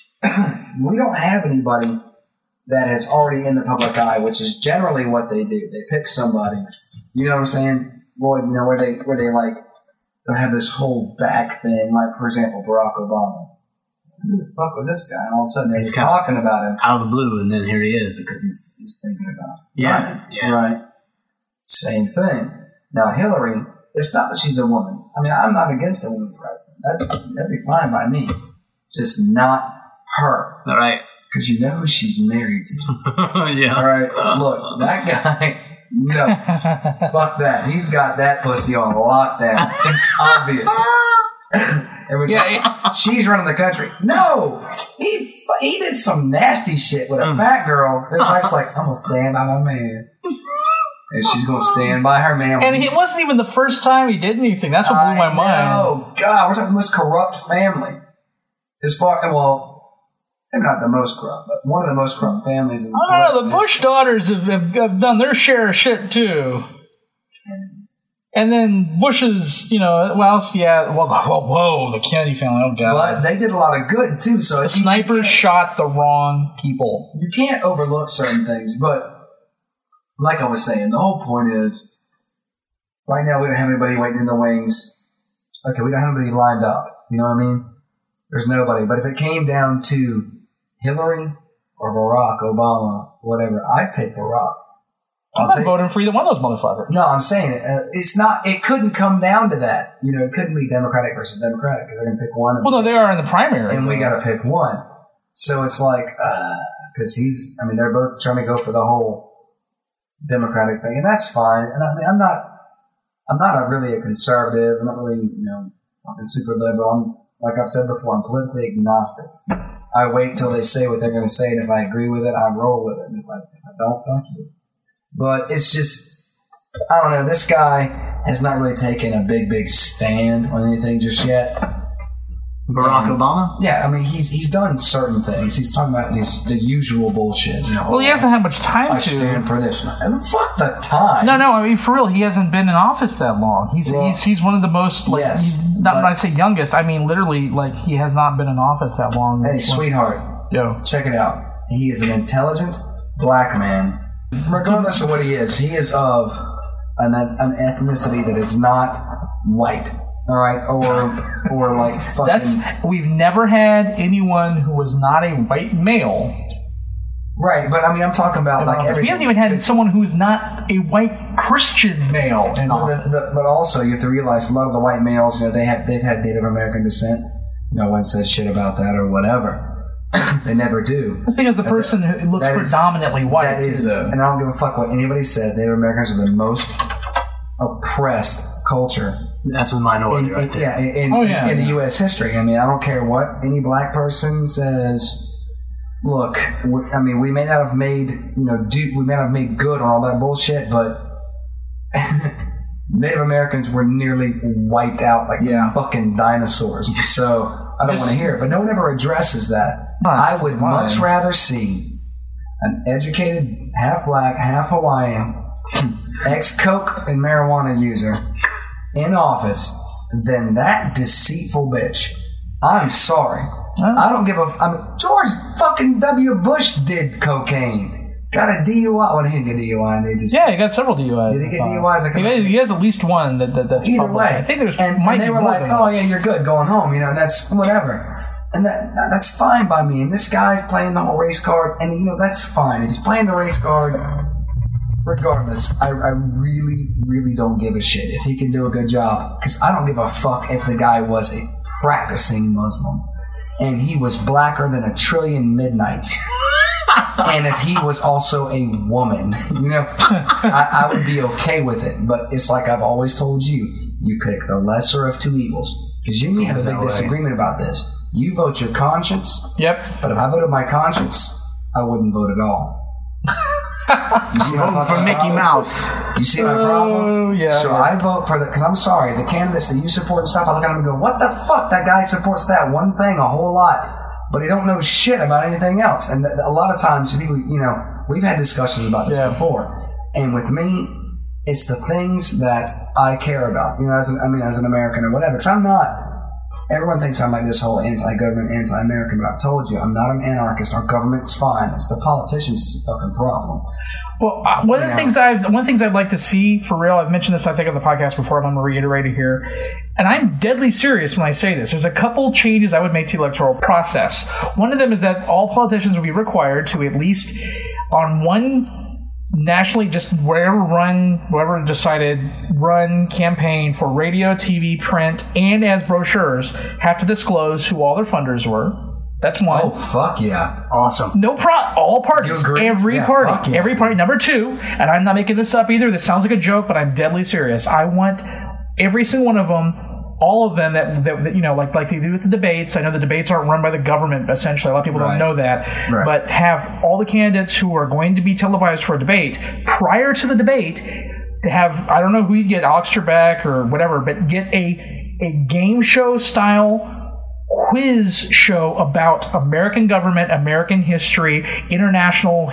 We don't have anybody that is already in the public eye, which is generally what they do. They pick somebody. You know what I'm saying? Boy, you know, where they like, they'll have this whole back thing, like, for example, Barack Obama. Who the fuck was this guy? And all of a sudden, they're talking about him. Out of the blue, and then here he is. Because he's thinking about it. Yeah. Right. Same thing. Now, Hillary... It's not that she's a woman. I mean, I'm not against a woman president. That'd be fine by me. Just not her. All right. Because you know who she's married to. Yeah. All right. Look, that guy, no. Fuck that. He's got that pussy on lockdown. It's obvious. It was like, she's running the country. No. He did some nasty shit with a fat girl. It was nice, like, I'm going to stand by my man. And she's going to stand by her man. And it wasn't even the first time he did anything. That's what blew my mind. Oh, God. We're talking the most corrupt family. Maybe not the most corrupt, but one of the most corrupt families in the world. I don't know. The Bush daughters have done their share of shit, too. And then Bush's, whoa, the Kennedy family. Oh, God. But they did a lot of good, too. So the snipers shot the wrong people. You can't overlook certain things, but... Like I was saying, the whole point is, right now we don't have anybody waiting in the wings. Okay, we don't have anybody lined up. You know what I mean? There's nobody. But if it came down to Hillary or Barack Obama, whatever, I'd pick Barack. I'm not voting for either one of those motherfuckers. No, I'm saying it's not. It couldn't come down to that. It couldn't be Democratic versus Democratic. They're going to pick one. Well, no, they are in the primary. And we got to pick one. So it's like, because they're both trying to go for the whole Democratic thing, and that's fine. And I mean, I'm not really a conservative. I'm not really, fucking super liberal. Like I've said before, I'm politically agnostic. I wait till they say what they're going to say, and if I agree with it, I roll with it. And if I don't, fuck you. But it's just, I don't know. This guy has not really taken a big stand on anything just yet. Barack Obama? Yeah, I mean, he's done certain things. He's talking about the usual bullshit. Well, he hasn't had much time to. I stand for this. And fuck the time. No, I mean, for real, he hasn't been in office that long. He's one of the most, like, yes, not when I say youngest, I mean literally, like, he has not been in office that long. Hey, sweetheart. Yo. Check it out. He is an intelligent black man. Regardless of what he is of an ethnicity that is not white. All right, or like fucking. We've never had anyone who was not a white male Right, but I mean, I'm talking about like everything. We haven't even had someone who's not a white Christian male. But also, you have to realize a lot of the white males, they've had Native American descent. No one says shit about that or whatever. They never do. That's because the person who looks predominantly white. That is, and I don't give a fuck what anybody says. Native Americans are the most oppressed culture. That's a minority right there. In the U.S. history. I mean, I don't care what any black person says. Look, we may not have made, we may not have made good on all that bullshit, but Native Americans were nearly wiped out like fucking dinosaurs. So I don't want to hear it, but no one ever addresses that. I would much rather see an educated, half black, half Hawaiian, ex-coke and marijuana user in office than that deceitful bitch. I'm sorry. I don't give a... George fucking W. Bush did cocaine. Got a DUI. Well, he didn't get a DUI. And he got several DUIs. Did he get DUIs? He has at least one that's either public. way. I think there's... And they were like, oh, yeah, you're good going home. And that's whatever. And that's fine by me. And this guy's playing the whole race card. And, that's fine. If he's playing the race card... Regardless, I really, really don't give a shit if he can do a good job. Because I don't give a fuck if the guy was a practicing Muslim. And he was blacker than 1 trillion midnights. And if he was also a woman, I would be okay with it. But it's like I've always told you, you pick the lesser of two evils. Because you and me have a big disagreement about this. You vote your conscience. Yep. But if I voted my conscience, I wouldn't vote at all. You see voting for Mickey Mouse. You see my problem? Yeah. So I vote for because I'm sorry, the candidates that you support and stuff, I look at them and go, what the fuck? That guy supports that one thing a whole lot, but he don't know shit about anything else. And a lot of times, people, we've had discussions about this before. And with me, it's the things that I care about. As an American or whatever. Because I'm not. Everyone thinks I'm like this whole anti-government, anti-American, but I've told you, I'm not an anarchist. Our government's fine. It's the politicians' fucking problem. Well, one of the things I'd like to see for real, I've mentioned this I think on the podcast before, I'm going to reiterate it here, and I'm deadly serious when I say this. There's a couple changes I would make to the electoral process. One of them is that all politicians would be required to at least on one nationally, just wherever decided, run campaign for radio, TV, print, and as brochures, have to disclose who all their funders were. That's one. Oh, fuck yeah. Awesome. No problem. All parties. Every party. Yeah. Every party. Number two, and I'm not making this up either. This sounds like a joke, but I'm deadly serious. I want every single one of them, all of them that like they do with the debates. I know the debates aren't run by the government, essentially. A lot of people don't know that. Right. But have all the candidates who are going to be televised for a debate, prior to the debate, to have, I don't know who you get, Alex Trebek or whatever, but get a game show style quiz show about American government, American history, international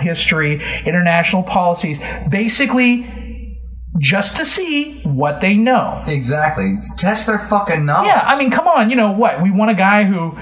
policies, basically just to see what they know. Exactly. Test their fucking knowledge. Yeah, I mean, come on, what? We want a guy who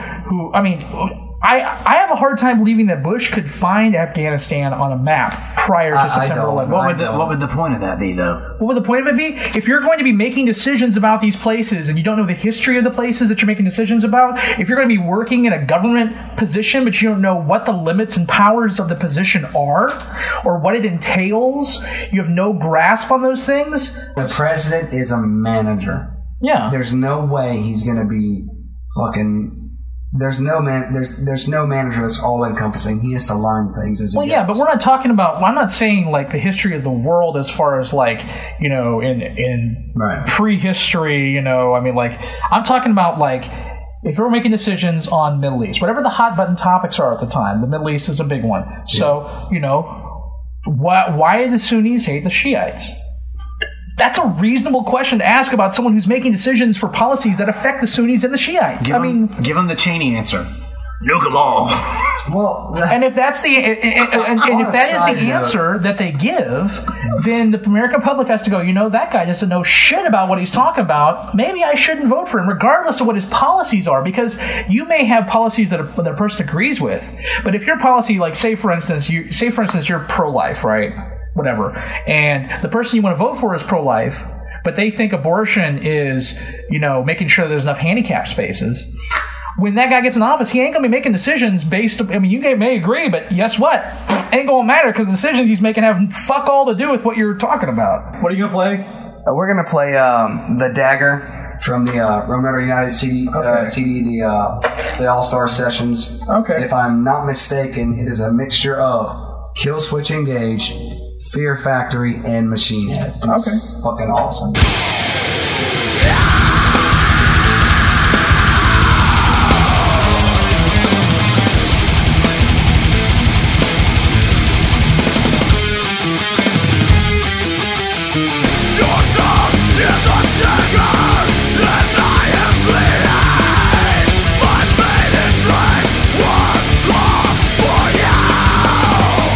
I have a hard time believing that Bush could find Afghanistan on a map prior to September 11th. What would the point of that be, though? What would the point of it be? If you're going to be making decisions about these places and you don't know the history of the places that you're making decisions about, if you're going to be working in a government position but you don't know what the limits and powers of the position are or what it entails, you have no grasp on those things. The president is a manager. Yeah. There's no way he's going to be fucking... There's no manager that's all encompassing. He has to learn things as he goes. Yeah, but we're not talking about. I'm not saying like the history of the world as far as like in prehistory. I'm talking about like if we're making decisions on Middle East, whatever the hot button topics are at the time. The Middle East is a big one. Yeah. So why do the Sunnis hate the Shiites? That's a reasonable question to ask about someone who's making decisions for policies that affect the Sunnis and the Shiites. Give them the Cheney answer. Nuke them all. Well, and if that's the if that is the answer that they give, then the American public has to go, that guy doesn't know shit about what he's talking about. Maybe I shouldn't vote for him, regardless of what his policies are, because you may have policies that a person agrees with, but if your policy, like say for instance you're pro-life, right? Whatever, and the person you want to vote for is pro-life, but they think abortion is, making sure there's enough handicap spaces. When that guy gets in office, he ain't gonna be making decisions based. You may agree, but guess what? ain't gonna matter because the decisions he's making have fuck all to do with what you're talking about. What are you gonna play? We're gonna play The Dagger from the Rum Metal United CD, the All-Star Sessions. Okay. If I'm not mistaken, it is a mixture of Killswitch Engage, Fear Factory, and Machine Head. It's fucking awesome.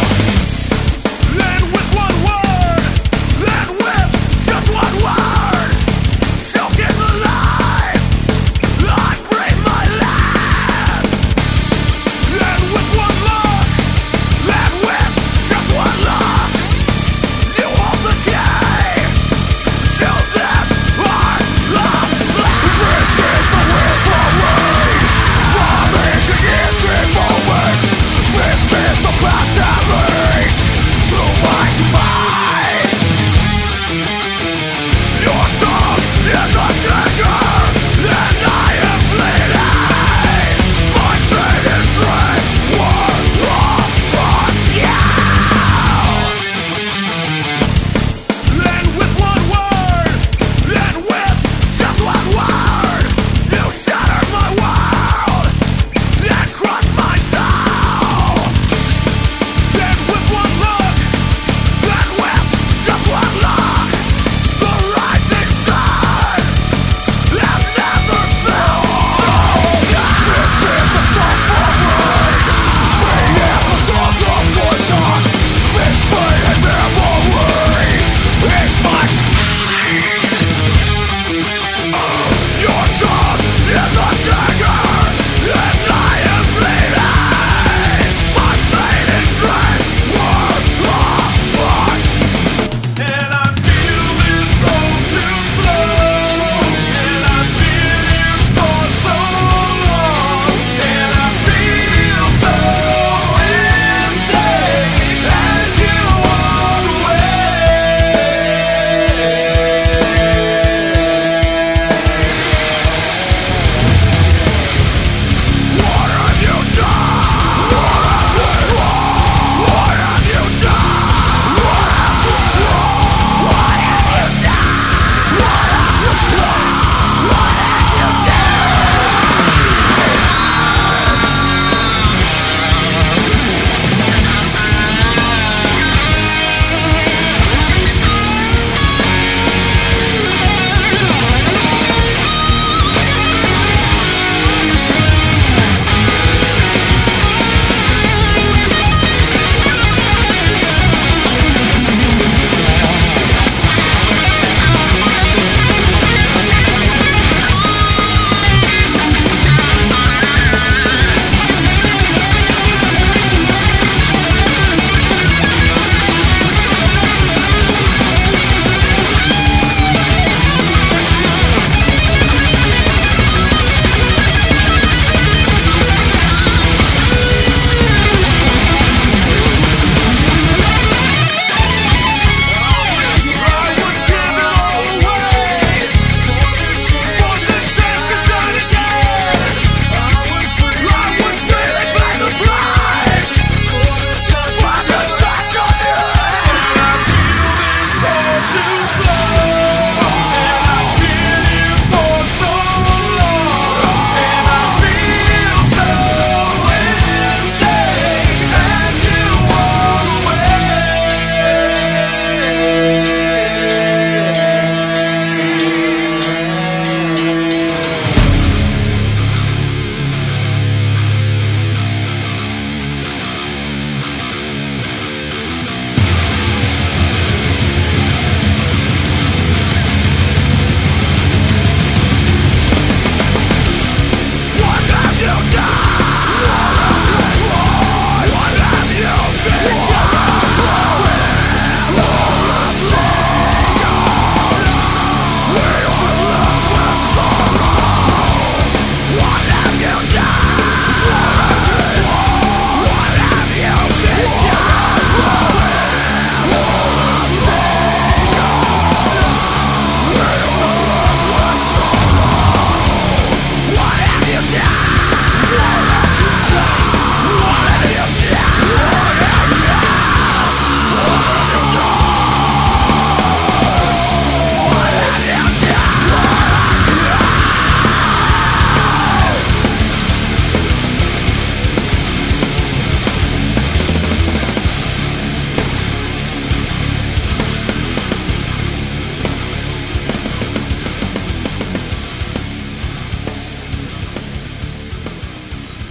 Then with one word, then with just one word.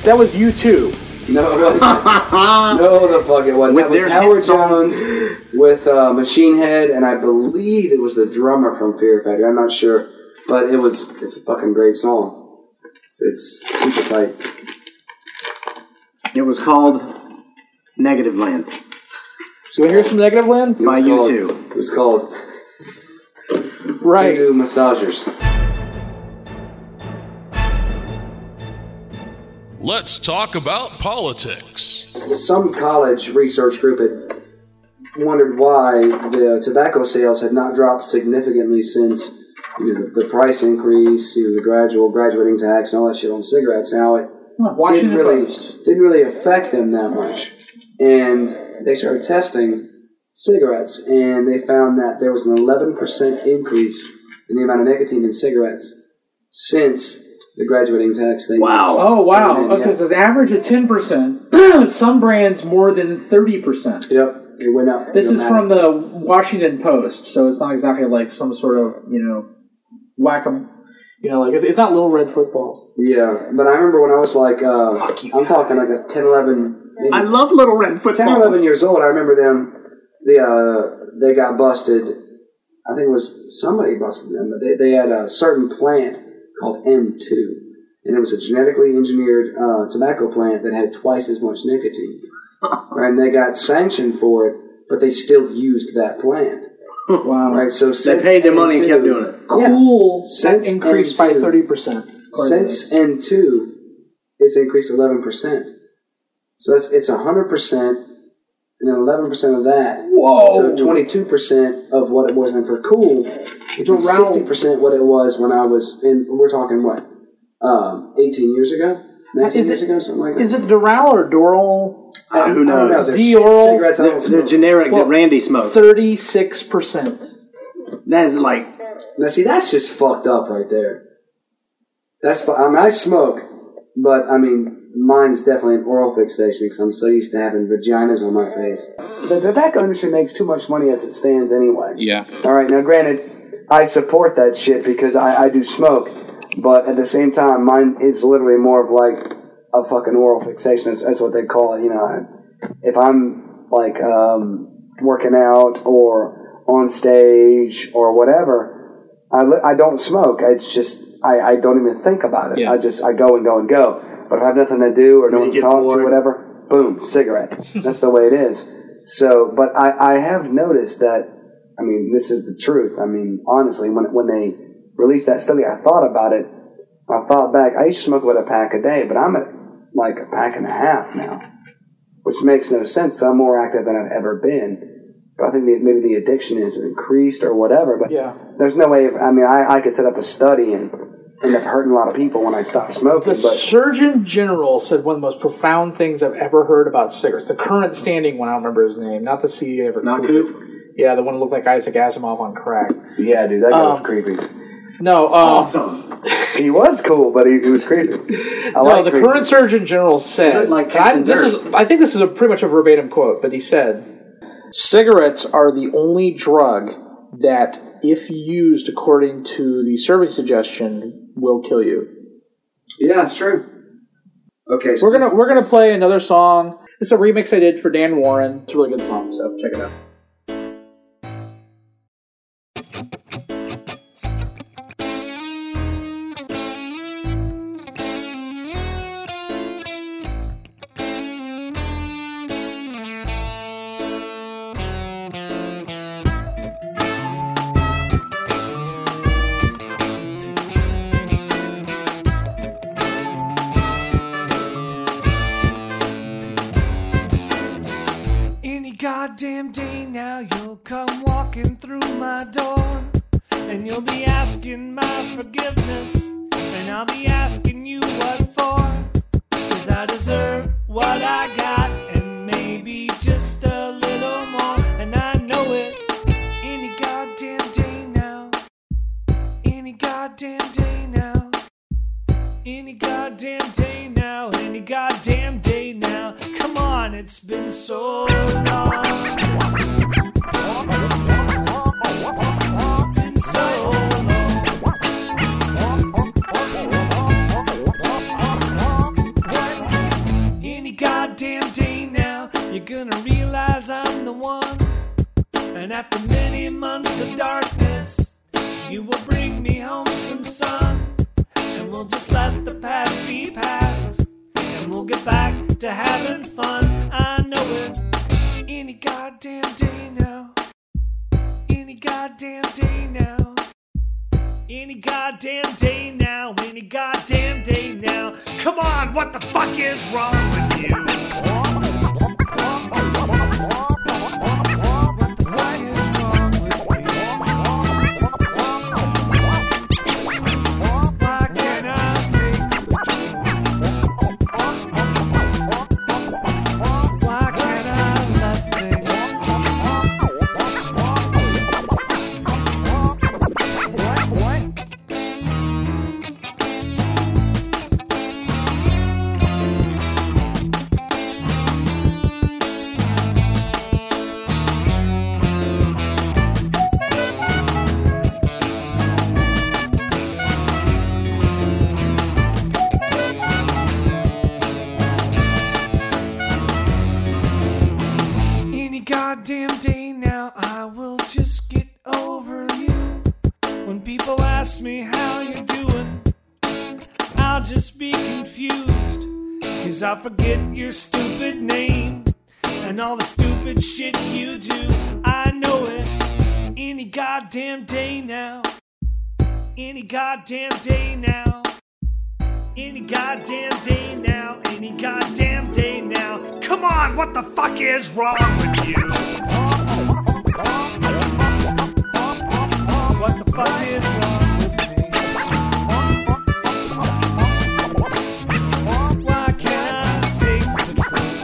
That was U2. No, it wasn't. No, the fuck it wasn't. That was Howard Jones with Machine Head, and I believe it was the drummer from Fear Factory. I'm not sure, but it's a fucking great song. It's super tight. It was called Negative Land. So here's some Negative Land? By U2. It was called Right. Doo-Doo Massagers. Let's talk about politics. Some college research group had wondered why the tobacco sales had not dropped significantly since the price increase, the graduating tax, and all that shit on cigarettes. How it didn't really affect them that much. And they started testing cigarettes, and they found that there was an 11% increase in the amount of nicotine in cigarettes since the graduating tax thing. Wow. Oh, wow. Okay, so it's average of 10%. Some brands more than 30%. Yep, it went up. This is from the Washington Post, so it's not exactly like some sort of, whack-em. It's not Little Red Footballs. Yeah, but I remember when I was like, I'm talking like a 10, 11... I love Little Red Footballs. 10 or 11 years old, I remember them, they got busted. I think it was somebody busted them, but they had a certain plant called N2, and it was a genetically engineered tobacco plant that had twice as much nicotine. Right, and they got sanctioned for it, but they still used that plant. Wow! Right, so they paid their money and kept doing it. Cool. Since that increased by 30%. Since N2, it's increased 11%. So it's 100%, and then 11% of that. Whoa! So 22% of what it was, and for Cool, which was 60% what it was when I was in. We're talking what, 18 years ago, 19 years ago, something like that. Is it Doral or Doral? Who knows? I don't know. They're Doral. cigarettes I don't smoke. They're generic that Randy smoked. 36%. That is like. Now see, that's just fucked up right there. I smoke, but mine is definitely an oral fixation because I'm so used to having vaginas on my face. The tobacco industry makes too much money as it stands anyway. Yeah. All right, now granted, I support that shit because I do smoke, but at the same time, mine is literally more of like a fucking oral fixation. That's what they call it. If I'm like working out or on stage or whatever, I don't smoke. It's just I don't even think about it. Yeah. I go and go and go. But if I have nothing to do or no one to talk to, whatever, boom, cigarette. That's the way it is. So, but I have noticed that, this is the truth. Honestly, when they released that study, I thought about it. I thought back, I used to smoke about a pack a day, but I'm at like a pack and a half now, which makes no sense because I'm more active than I've ever been. But I think maybe the addiction is increased or whatever. But there's no way, I could set up a study and end up hurting a lot of people when I stop smoking. The Surgeon General said one of the most profound things I've ever heard about cigarettes. The current standing one, I don't remember his name, not the CEO ever. Not Coop? Yeah, the one that looked like Isaac Asimov on crack. Yeah, dude, that guy was creepy. No, awesome. He was cool, but he was creepy. The current Surgeon General said, I think this is pretty much a verbatim quote, but he said, cigarettes are the only drug that, if used according to the survey suggestion, will kill you. Yeah, it's true. Okay, so we're gonna play another song. This is a remix I did for Dan Warren. It's a really good song, so check it out. Goddamn day now you'll come walking through my door, and you'll be asking my forgiveness, and I'll be asking you what for, 'cause I deserve what I got and maybe just a little more, and I know it. Any goddamn day now, any goddamn day now, any goddamn day now, any goddamn day now. Come on, it's been so long. me home some sun. And we'll just let the past be past. And we'll get back to having fun. I know it. Any goddamn day now. Any goddamn day now. Any goddamn day now. Any goddamn day now. Come on, what the fuck is wrong with you? Goddamn day now, I will just get over you. When people ask me how you're doing, I'll just be confused. Cause I forget your stupid name and all the stupid shit you do. I know it. Any goddamn day now. Any goddamn day now. Any goddamn day now. Any goddamn day now. Come on, what the fuck is wrong with you? What the fuck is wrong with me? Why can't I take the truth?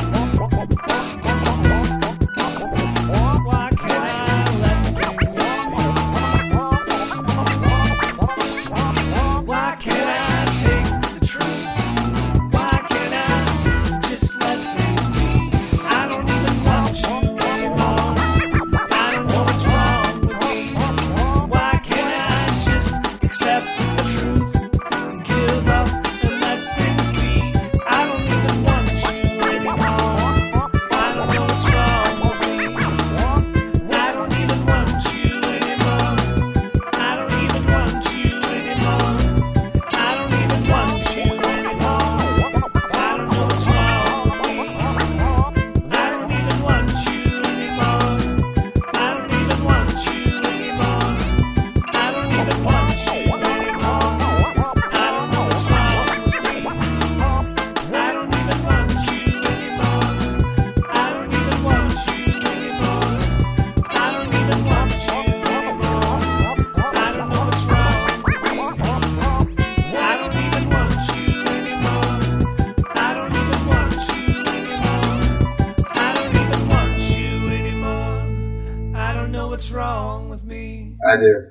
Why can't I let things be? Why can't I take the truth? Why can't I just let things be? I don't even want you anymore. I don't know what's wrong with me. Why can't I just accept the truth? Give up and let things be. I don't even want you anymore. I don't know what's wrong with me. I don't even want you anymore. I don't even want you anymore. I don't even want you anymore. I don't know what's wrong with me. I don't even want you anymore. I don't even want you anymore. I don't even want you anymore. I don't know what's wrong with me. I don't even want you anymore. I don't even want you anymore. I don't even want you anymore. I don't know what's wrong with me. I don't even want you anymore. I don't even want you anymore. I don't even want you anymore. I don't know what's wrong with me. I do.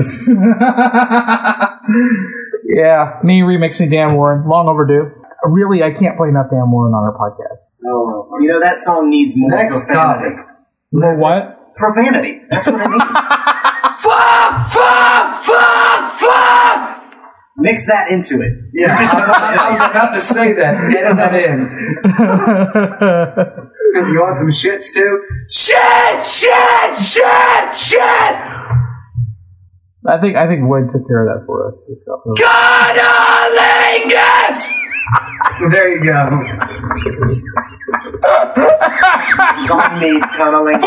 Yeah, me remixing Dan Warren. Long overdue. Really, I can't play enough Dan Warren on our podcast. Oh, you know that song needs more Next profanity. topic. More what? Profanity. That's what I need. Fuck! Mix that into it. Yeah, I was about to say that. Edit that in. You want some shit, Stu? Shit! I think Wood took care of that for us. Just got Gonalingus! There you go. Song needs kind of like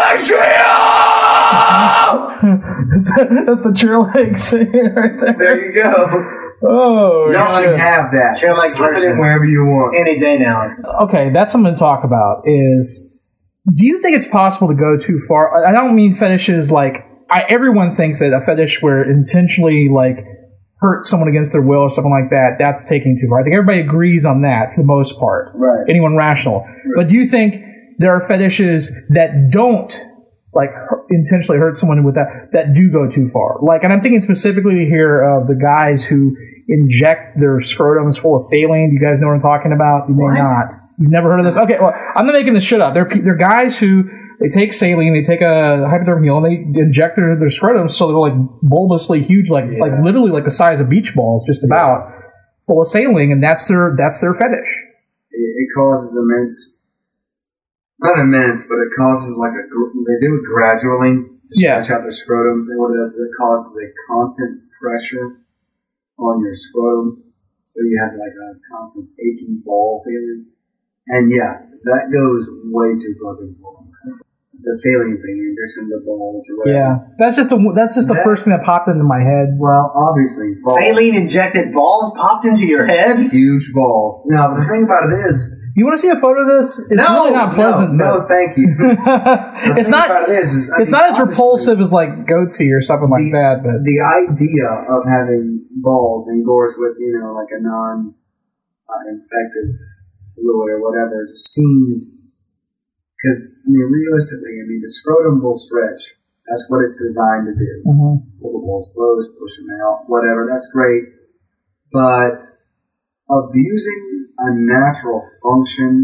That's the cheer leg singing right there. There you go. Oh, you can have that. Cheer leg Slip it version. in wherever you want. any day now. Okay, that's something to talk about. Is do you think it's possible to go too far? I don't mean fetishes like everyone thinks that a fetish where intentionally like hurt someone against their will or something like that, that's taking too far. I think everybody agrees on that for the most part. Right. Anyone rational. Right. But do you think there are fetishes that don't like intentionally hurt someone with that do go too far? Like, and I'm thinking specifically here of the guys who inject their scrotums full of saline. Do you guys know what I'm talking about? You may not. You've never heard of this? Okay, well, I'm not making this shit up. They're guys who they take saline, they take a hypodermic needle, and they inject their scrotums so they're like bulbously huge, like literally like the size of beach balls, just about full of saline, and that's their fetish. It causes not immense, but it causes they do it gradually to stretch out their scrotums, and what it does is it causes a constant pressure on your scrotum, so you have like a constant aching ball feeling. And yeah, that goes way too fucking far. The saline thing, injection the balls or whatever. Yeah, that's just the first thing that popped into my head. Well, obviously, balls. Saline injected balls popped into your head? Huge balls. No, but the thing about it is, you want to see a photo of this? It's really not pleasant. No, thank you. It's not. It's not as repulsive as like goatsy or something like that. But the idea of having balls engorged with like a non-infective fluid or whatever just seems. Because, realistically, the scrotum will stretch. That's what it's designed to do. Mm-hmm. Pull the balls close, push them out, whatever. That's great. But abusing a natural function.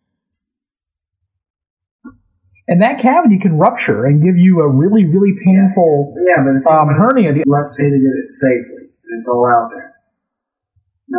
And that cavity can rupture and give you a really, really painful but hernia. Let's say they did it safely, and it's all out there. Now,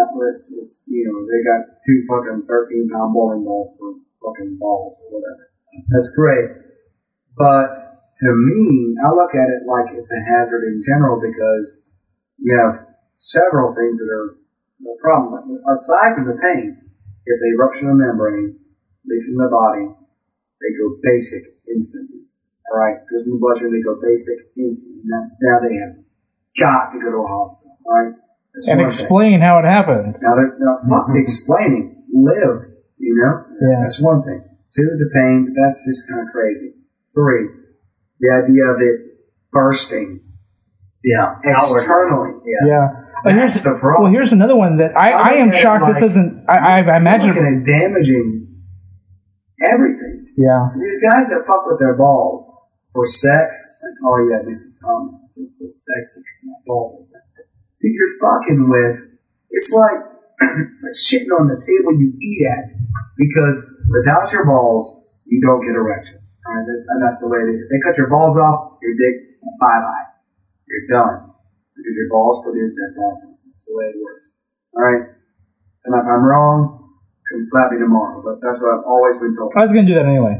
they got 2 fucking 13-pound bowling balls for fucking balls or whatever. That's great. But to me, I look at it like it's a hazard in general because you have several things that are the problem. Aside from the pain, if they rupture the membrane, leaks in the body, they go basic instantly. All right? Goes in the bloodstream, they go basic instantly. Now they have got to go to a hospital. All right? And explain how it happened. Now fuck explaining. Live. Yeah. That's one thing. 2, the pain. That's just kind of crazy. 3, the idea of it bursting. Yeah. Externally. Yeah. That's the problem. Well, here's another one that I am shocked this isn't. I imagine. Looking at damaging everything. Yeah. So these guys that fuck with their balls for sex, like, oh yeah, this is it's so sexy because my balls. Dude, you're fucking with. It's like shitting on the table you eat at. Because without your balls, you don't get erections. All right? And that's the way they cut your balls off, your dick, bye-bye. You're done. Because your balls produce testosterone. That's the way it works. All right? And if I'm wrong, come slap me tomorrow. But that's what I've always been told. I was going to do that anyway.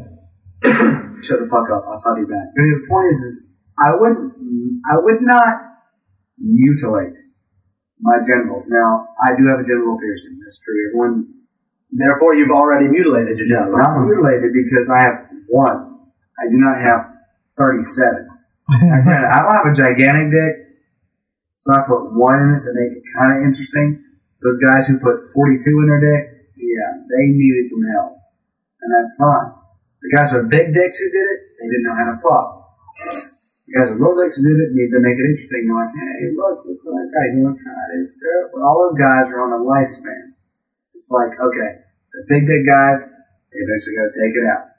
Shut the fuck up. I'll slap you back. But the point is I would not mutilate my genitals. Now, I do have a genital piercing. That's true. Everyone. Therefore, you've already mutilated your genitals. Not mutilated because I have 1. I do not have 37. Now, granted, I don't have a gigantic dick, so I put 1 in it to make it kind of interesting. Those guys who put 42 in their dick, they needed some help. And that's fine. The guys with big dicks who did it, they didn't know how to fuck. The guys with little dicks who did it needed to make it interesting. They're like, hey, look what that guy, you want to try this, girl? But all those guys are on a lifespan. It's like, okay, the big guys, they eventually got to take it out.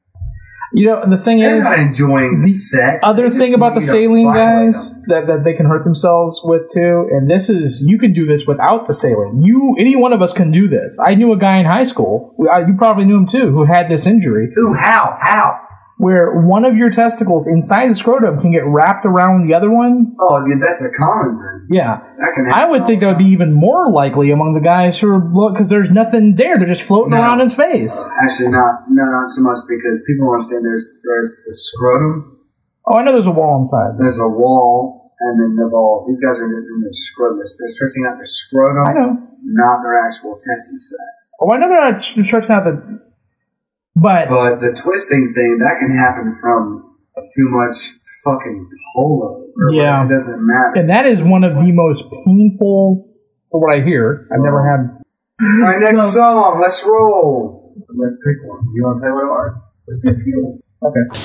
The thing They're is, not enjoying sex. Other thing about the saline guys that they can hurt themselves with too, and this is, you can do this without the saline. Any one of us can do this. I knew a guy in high school, you probably knew him too, who had this injury. Ooh, how? Where one of your testicles inside the scrotum can get wrapped around the other one. Oh, dude, that's a common thing. Yeah. That can happen. I would think that would be even more likely among the guys who are, because there's nothing there. They're just floating around in space. Actually, not so much, because people don't understand there's the scrotum. Oh, I know there's a wall inside. There's a wall, and then the ball. These guys are in their scrotum. They're stretching out their scrotum. I know. Not their actual testes sacs. Oh, I know they're not stretching out the... But the twisting thing, that can happen from too much fucking polo. Yeah. It doesn't matter. And that is one of the most painful, for what I hear. I've never had... All right, next song. Let's roll. Let's pick one. Do you want to play one of ours? Let's do Fuel. Okay.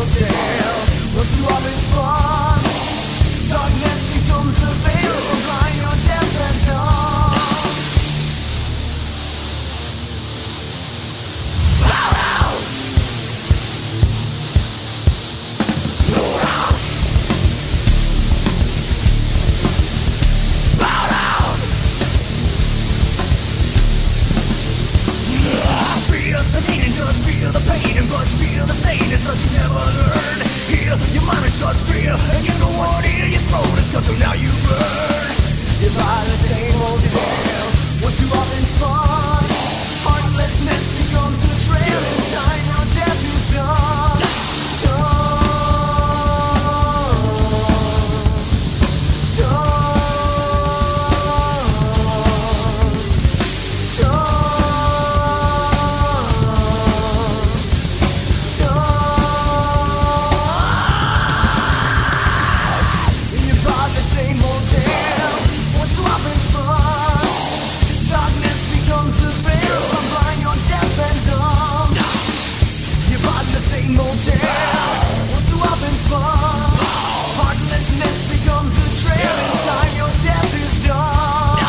motel. Once you up and spawn, darkness becomes the veil of blind your death and dawn. Feel the pain and touch, feel the pain and punch, feel the stain and touch you never learn. Hear your mind is shut free, and you don't want to hear your throat is cut, so now you burn. You're by the same motel, once you up and spawn, heartlessness becomes the trail, and time your death is done. Heartlessness becomes the trail, in time your death is done.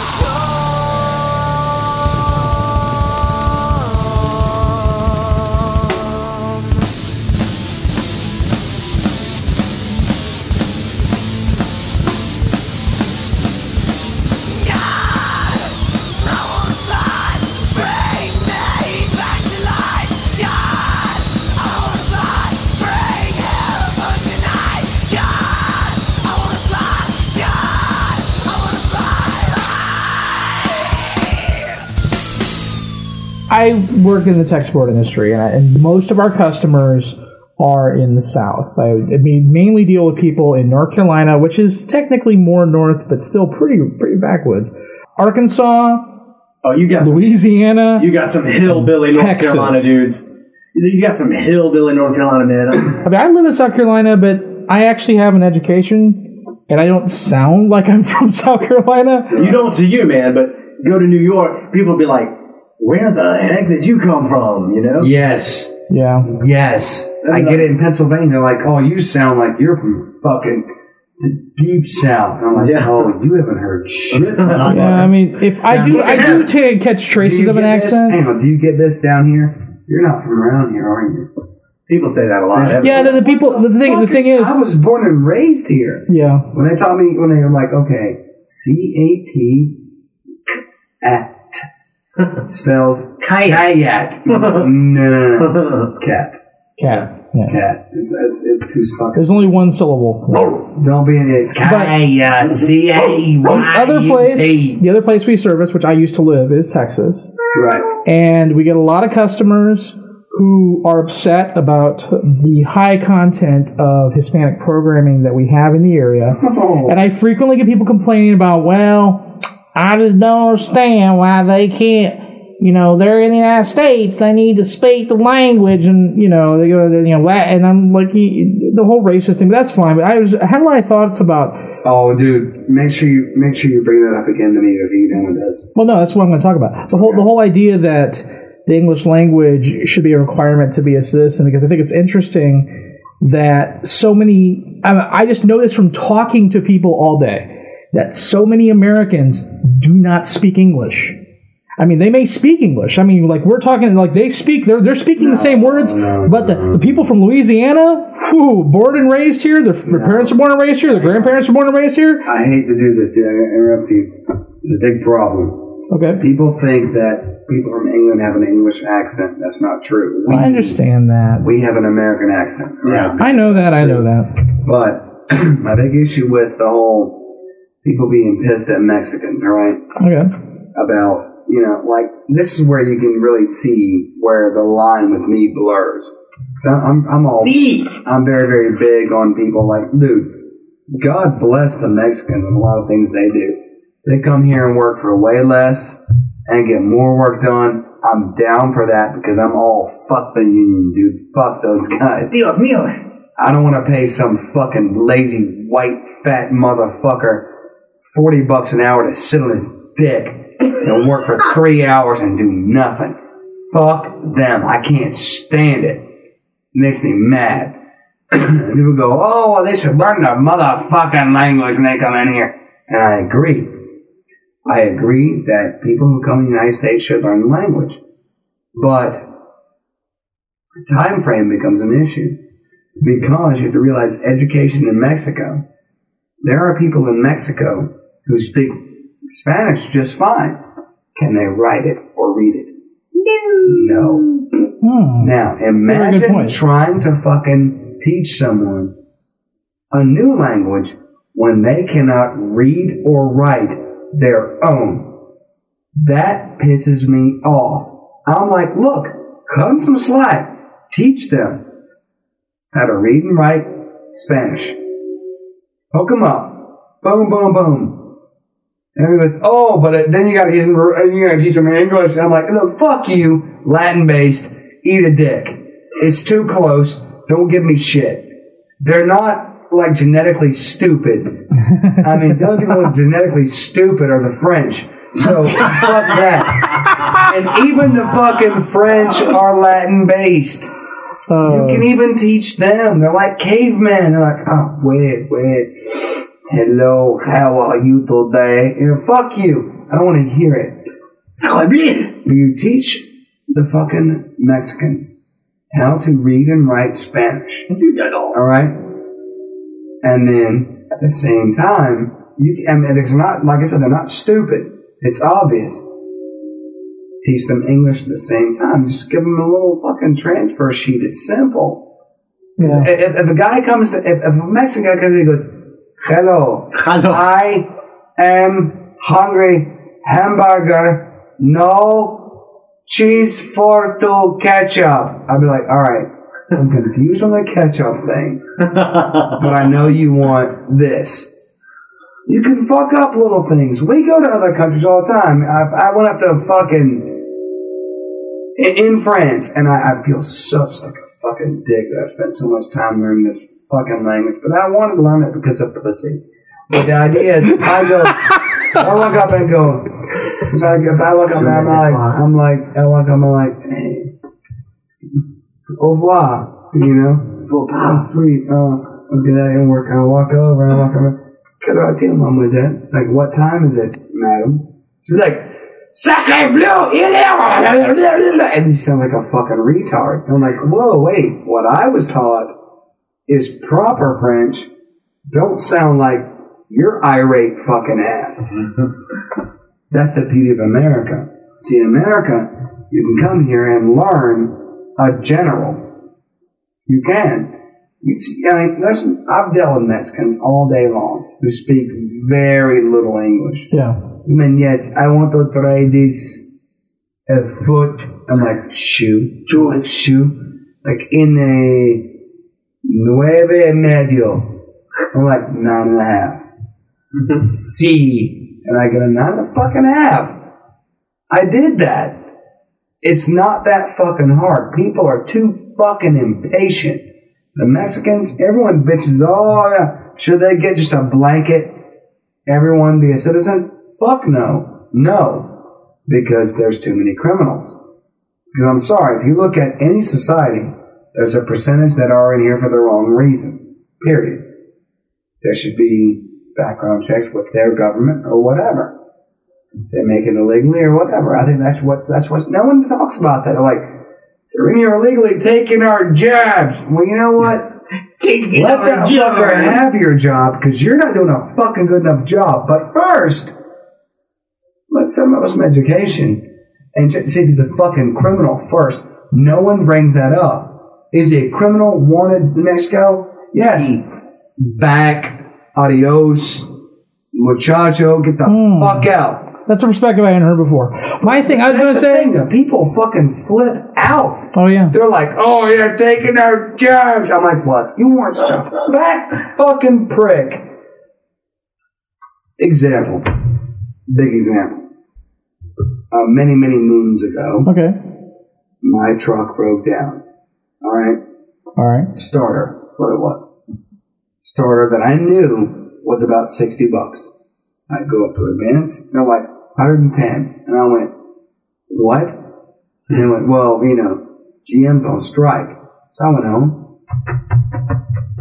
I work in the tech support industry, and most of our customers are in the South. I mean, mainly deal with people in North Carolina, which is technically more north, but still pretty backwoods. Arkansas, you got Louisiana, you got some hillbilly North Texas. Carolina dudes. You got some hillbilly North Carolina man. I mean, I live in South Carolina, but I actually have an education, and I don't sound like I'm from South Carolina. You don't to you, man, but go to New York, people will be like, where the heck did you come from, you know? Yes. Yeah. Yes. I get it in Pennsylvania. They're like, oh, you sound like you're from fucking the deep South. And I'm like, oh, you haven't heard shit. Yeah, I mean, if I do catch traces of an accent. Hang on, do you get this down here? You're not from around here, are you? People say that a lot. Yeah, the thing is, I was born and raised here. Yeah. When they taught me, when they were like, okay, C-A-T spells kayat. No. Cat. Yeah. Cat. It's too fucking. There's only one syllable. Don't be an idiot. Kayat. C-A-Y-U-T. The other place we service, which I used to live, is Texas. Right. And we get a lot of customers who are upset about the high content of Hispanic programming that we have in the area. Oh. And I frequently get people complaining about, well, I just don't understand why they can't, they're in the United States, they need to speak the language, and, they go, and I'm like, the whole racist thing, but that's fine. But I had a lot of thoughts about. Oh, dude, make sure you bring that up again to me if you're done with this. Well, no, that's what I'm going to talk about. The whole idea that the English language should be a requirement to be a citizen, because I think it's interesting that so many, I just know this from talking to people all day, that so many Americans do not speak English. I mean, they may speak English. I mean, like, we're talking, like, they're speaking the same words, but the people from Louisiana, born and raised here, their parents are born and raised here, their grandparents are born and raised here. I hate to do this, dude. I'm going to interrupt you. It's a big problem. Okay. People think that people from England have an English accent. That's not true. I understand that. We have an American accent. Yeah, I know that. But my big issue with the whole people being pissed at Mexicans, all right? Okay. About, this is where you can really see where the line with me blurs. So I'm very, very big on people like, dude, God bless the Mexicans and a lot of things they do. They come here and work for way less and get more work done. I'm down for that because I'm all fuck the union, dude. Fuck those guys. Dios míos. I don't want to pay some fucking lazy, white, fat motherfucker $40 an hour to sit on his dick and work for 3 hours and do nothing. Fuck them. I can't stand it. Makes me mad. And people go, oh, well, they should learn the motherfucking language when they come in here. And I agree. I agree that people who come to the United States should learn the language. But the time frame becomes an issue. Because you have to realize education in Mexico, there are people in Mexico who speak Spanish just fine. Can they write it or read it? No. Now, imagine trying to fucking teach someone a new language when they cannot read or write their own. That pisses me off. I'm like, look, cut them some slack. Teach them how to read and write Spanish. Hook them up. Boom, boom, boom. And he goes, oh, but then you gotta teach them English. I'm like, look, fuck you, Latin-based, eat a dick. It's too close. Don't give me shit. They're not, like, genetically stupid. I mean, the only people that are genetically stupid are the French. So, fuck that. And even the fucking French are Latin-based. You can even teach them. They're like cavemen. They're like, oh, wait. Hello, how are you today? You know, fuck you. I don't want to hear it. You teach the fucking Mexicans how to read and write Spanish. Alright? And then, at the same time, it's not, like I said, they're not stupid. It's obvious. Teach them English at the same time. Just give them a little fucking transfer sheet. It's simple. Yeah. If a guy comes to, if a Mexican guy comes in and goes, Hello. I am hungry. Hamburger. No cheese for to ketchup. I'd be like, alright, I'm confused on the ketchup thing. But I know you want this. You can fuck up little things. We go to other countries all the time. I went up to fucking in France, and I feel such like a fucking dick that I spent so much time learning this fucking language, but I wanted to learn it because of pussy. But the idea is, I look up and go, if I look up and I'm like, hey, au revoir, you know? Oh, sweet. Oh, I'll get out and work. I'll walk over. Quelle heure est-il, mademoiselle? Like, what time is it, madam? She's like, Sacre bleu, il est, and you sound like a fucking retard. And I'm like, whoa, wait, what I was taught is proper French. Don't sound like your irate fucking ass. That's the beauty of America. See, in America, you can come here and learn a general. You can. I've dealt with Mexicans all day long who speak very little English. Yeah. I mean, yes, I want to try this foot. I'm like, shoe. Like, in a 9.5. I'm like, 9.5. C. And I get a 9.5. I did that. It's not that fucking hard. People are too fucking impatient. The Mexicans, everyone bitches, oh yeah, should they get just a blanket? Everyone be a citizen? Fuck no. No. Because there's too many criminals. Because I'm sorry, if you look at any society, there's a percentage that are in here for the wrong reason. Period. There should be background checks with their government or whatever. They make it illegally or whatever. I think that's what no one talks about that. They're like, they're in here illegally taking our jobs. Well, you know what? Let that fucker have your job because you're not doing a fucking good enough job. But first, let's send him up some education and see if he's a fucking criminal first. No one brings that up. Is he a criminal wanted in Mexico? Yes. Back. Adios. Muchacho. Get the fuck out. That's a perspective I hadn't heard before. My thing, I was going to say... people fucking flip out. Oh, yeah. They're like, oh, you're taking our jobs. I'm like, what? You weren't stuff. Fat fucking prick. Example. Big example. Many, many moons ago. Okay. My truck broke down. All right. Starter. That's what it was. Starter that I knew was about $60. I go up to Advance. They're like, 110. And I went, what? And they went, well, you know, GM's on strike. So I went home.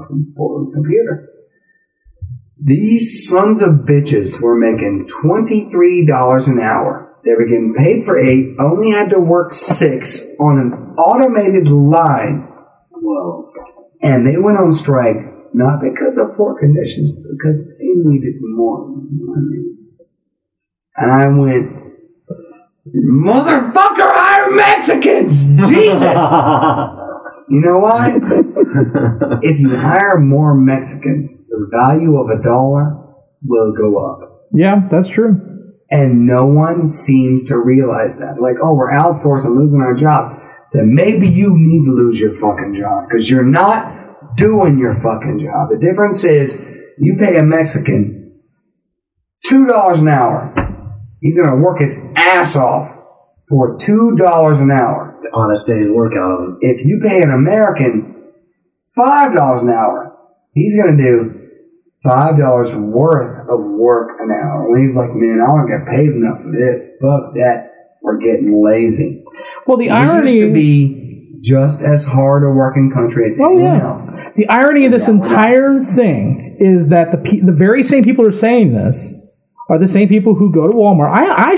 fucking pull the computer. These sons of bitches were making $23 an hour. They were getting paid for 8, only had to work 6 on an automated line. Whoa. And they went on strike, not because of poor conditions, but because they needed more money. And I went, motherfucker, hire Mexicans! Jesus! You know why? If you hire more Mexicans, the value of $1 will go up. Yeah, that's true. And no one seems to realize that. Like, oh, we're outsourcing, losing our job. Then maybe you need to lose your fucking job because you're not doing your fucking job. The difference is you pay a Mexican $2 an hour. He's going to work his ass off for $2 an hour. It's an honest day's work out of him. If you pay an American $5 an hour, he's going to do $5 worth of work an hour. When he's like, man, I don't get paid enough for this. Fuck that. We're getting lazy. Well, the irony used to be just as hard a working country as anyone else. The irony of this entire thing is that the very same people who are saying this are the same people who go to Walmart.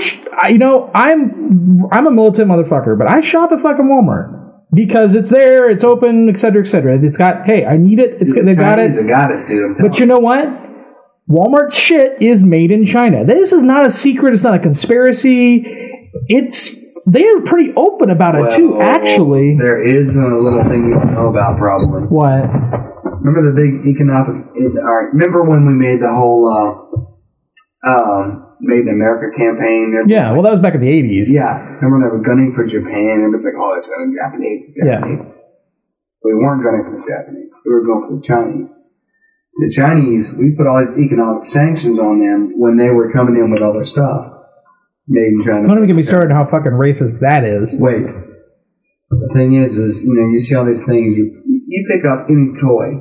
I'm a militant motherfucker, but I shop at fucking Walmart because it's there, it's open, etc., etc. It's got, hey, I need it. They got it. They got it, dude. But you know what? Walmart's shit is made in China. This is not a secret. It's not a conspiracy. They're pretty open about it too. Actually, there is a little thing you don't know about, probably. What? Remember the big economic? Remember when we made the whole Made in America campaign? Yeah, well, that was back in the 80s. Yeah, remember they were gunning for Japan. It was like, oh, it's gunning Japanese. Yeah. We weren't gunning for the Japanese. We were going for the Chinese. The Chinese, we put all these economic sanctions on them when they were coming in with all their stuff. Made in China. Don't even get me started on how fucking racist that is. Wait. The thing is you see all these things. You pick up any toy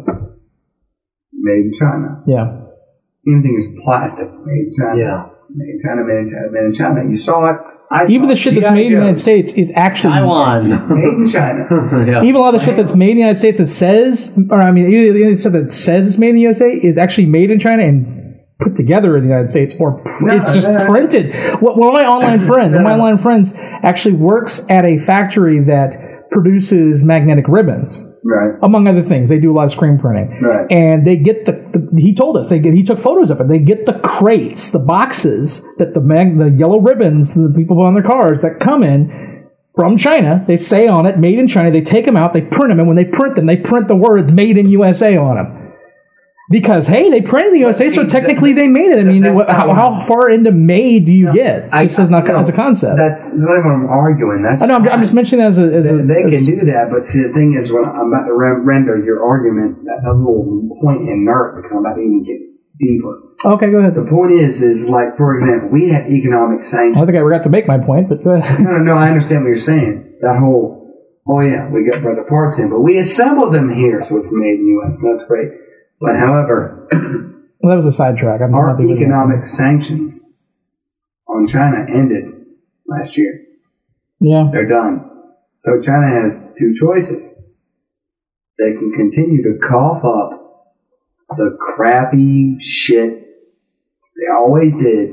made in China. Yeah. Anything is plastic made in China. Yeah. Made in China, made in China, made in China. You saw it. Even the shit that's made in the United States is actually Taiwan. Made in China. Yeah. Even a lot of the shit that's made in the United States that says, the stuff that says it's made in the USA is actually made in China and put together in the United States, or it's just printed. One of my online friends actually works at a factory that produces magnetic ribbons. Right. Among other things, they do a lot of screen printing. Right. And they get he told us, he took photos of it. They get the crates, the boxes that the yellow ribbons the people put on their cars that come in from China. They say on it, made in China. They take them out, they print them, and when they print them, they print the words made in USA on them. Because, hey, they printed in the USA, so technically they made it. I mean, how far into made do you get? Just as a concept. That's not what I'm arguing. I'm just mentioning that they can do that, but see, the thing is, when I'm about to render your argument, that little point inert, because I'm about to even get deeper. Okay, go ahead. The point is like, for example, we had economic sanctions. I think I forgot to make my point, but go ahead. No, I understand what you're saying. That whole, oh yeah, we got the parts in, but we assembled them here, so it's made in the U.S., and that's great. But however, well, that was a sidetrack. Our economic sanctions on China ended last year. Yeah. They're done. So China has two choices. They can continue to cough up the crappy shit they always did,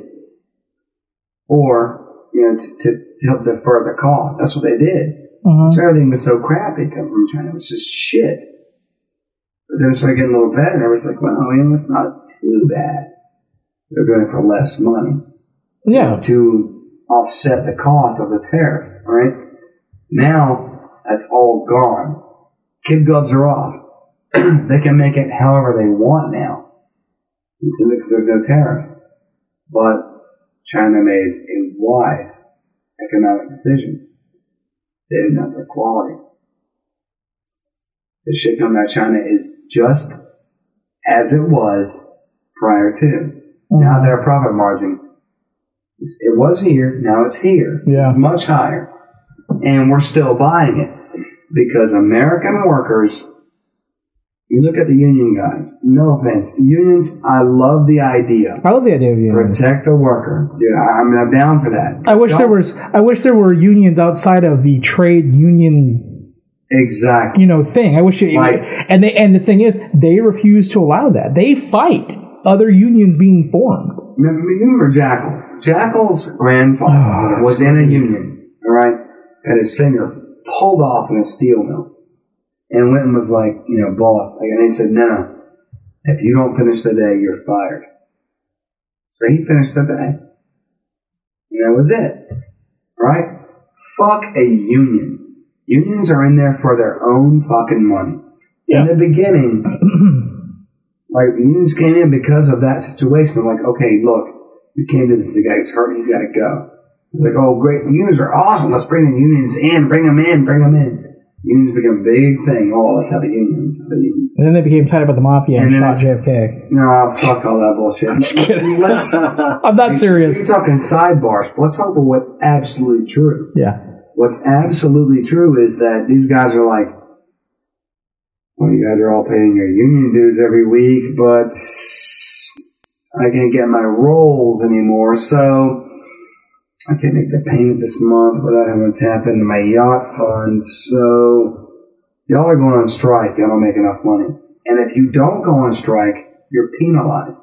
or, to defer the cost. That's what they did. So everything was so crappy coming from China. It was just shit. But then it started getting a little better, and everyone's like, well, it's not too bad. They're doing it for less money. To offset the cost of the tariffs, right? Now, that's all gone. Kid gloves are off. They can make it however they want now. Because there's no tariffs. But China made a wise economic decision. They didn't have their quality. The shit coming out of China is just as it was prior to. Now their profit margin, it was here, now it's here. Yeah. It's much higher. And we're still buying it. Because American workers, you look at the union guys, no offense. Unions, I love the idea. I love the idea of unions. Protect the worker. Dude, I'm down for that. I wish there were unions outside of the trade union Exactly. thing. I wish it, Right. and the thing is, they refuse to allow that. They fight other unions being formed. Remember Jackal? Jackal's grandfather was in a union, all right? Had his finger pulled off in a steel mill. And Winton was like, boss. And he said, no. If you don't finish the day, you're fired. So he finished the day. And that was it. Right? Fuck a union. Unions are in there for their own fucking money. Yeah. In the beginning, unions came in because of that situation. Like, okay, look, we came to this guy, he's hurt, he's got to go. It's like, oh, great, unions are awesome. Let's bring the unions in, bring them in. Unions become a big thing. Oh, let's have the unions. And then they became tied up with the mafia and shot JFK. No, fuck all that bullshit. I'm just kidding. I'm not serious. You're talking sidebars. Let's talk about what's absolutely true. Yeah. What's absolutely true is that these guys are like, well, you guys are all paying your union dues every week, but I can't get my rolls anymore, so I can't make the payment this month without having to tap into my yacht fund, so y'all are going on strike. Y'all don't make enough money. And if you don't go on strike, you're penalized.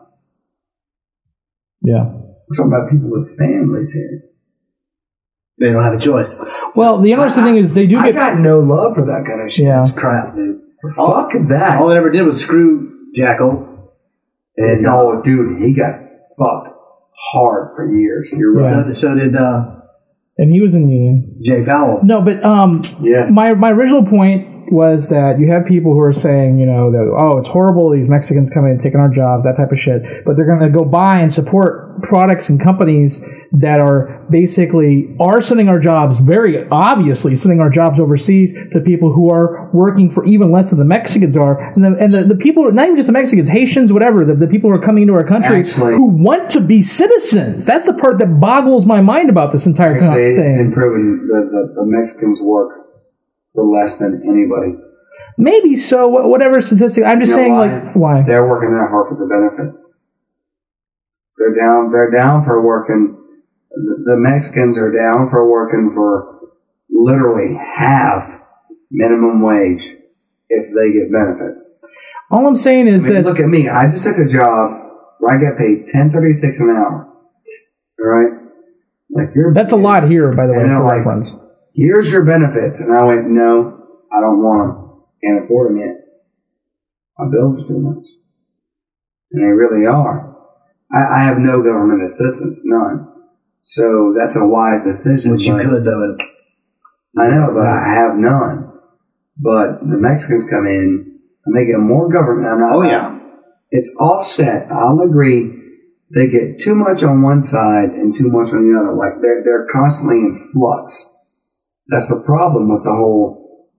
Yeah. We're talking about people with families here. They don't have a choice. Well, the interesting thing is they do I get... got no love for that kind of shit. Yeah. It's crap, dude. Fuck that. All it ever did was screw Jackal. And dude, he got fucked hard for years. You're right. So did and he was in union. Jay Powell. No, but yes. My original point was that you have people who are saying, that, oh, it's horrible, these Mexicans coming and taking our jobs, that type of shit. But they're going to go buy and support products and companies that are basically sending our jobs, very obviously sending our jobs overseas to people who are working for even less than the Mexicans are. And the people, not even just the Mexicans, Haitians, whatever, the people who are coming into our country who want to be citizens. That's the part that boggles my mind about this entire thing. It's been proven that the Mexicans work for less than anybody. Maybe so. Whatever statistic. I'm just saying, why? They're working that hard for the benefits. They're down for working. The Mexicans are down for working for literally half minimum wage if they get benefits. All I'm saying is that look at me. I just took a job where I got paid $10.36 an hour. All right, that's a lot here, by the way, for reference. Here's your benefits. And I went, no, I don't want them. Can't afford them yet. My bills are too much. And they really are. I have no government assistance, none. So that's a wise decision. Which you could, though. I know, but I have none. But the Mexicans come in and they get more government. It's offset. I'll agree. They get too much on one side and too much on the other. Like they're constantly in flux. That's the problem with the whole,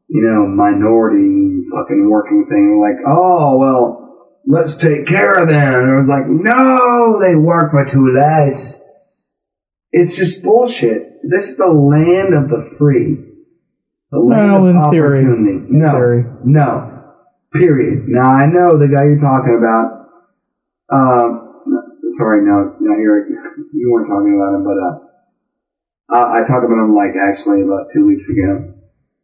minority fucking working thing. Like, oh, well, let's take care of them. And it was like, no, they work for too less. It's just bullshit. This is the land of the free. The land of opportunity. No. Period. Now, I know the guy you're talking about. Sorry, no, you weren't talking about him, but I talked about him actually about 2 weeks ago.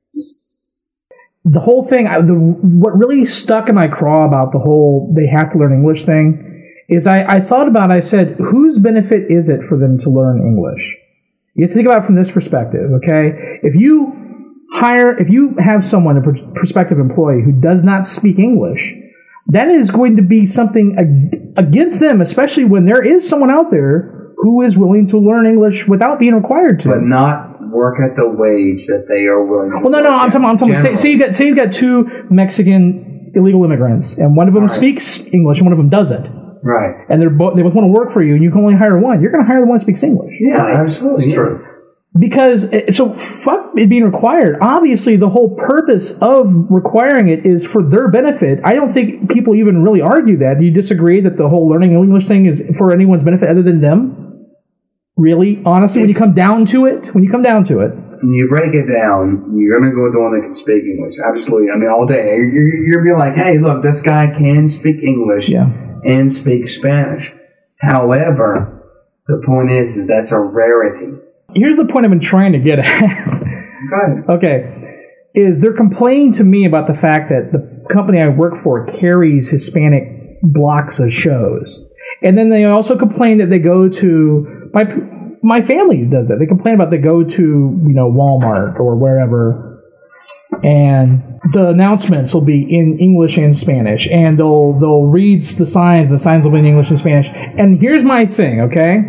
The whole thing, what really stuck in my craw about the whole they have to learn English thing is I thought about it, I said, whose benefit is it for them to learn English? You have to think about it from this perspective, okay? If you have someone, a prospective employee, who does not speak English, that is going to be something against them, especially when there is someone out there who is willing to learn English without being required to. But not work at the wage that they are willing to. Well, no, I'm talking. Say you've got two Mexican illegal immigrants, and one of them speaks English and one of them doesn't. Right. And they both want to work for you, and you can only hire one. You're going to hire the one who speaks English. Yeah, absolutely. It's true. Because, so fuck it being required. Obviously, the whole purpose of requiring it is for their benefit. I don't think people even really argue that. Do you disagree that the whole learning English thing is for anyone's benefit other than them? Really? Honestly, when you come down to it? When you break it down, you're going to go with the one that can speak English. Absolutely. I mean, all day. You're going to be like, hey, look, this guy can speak English and speak Spanish. However, the point is that's a rarity. Here's the point I've been trying to get at. Go ahead. Okay. is they're complaining to me about the fact that the company I work for carries Hispanic blocks of shows. And then they also complain that they go to, my family does that. They complain about they go to, Walmart or wherever, and the announcements will be in English and Spanish, and they'll read the signs will be in English and Spanish. And here's my thing, okay?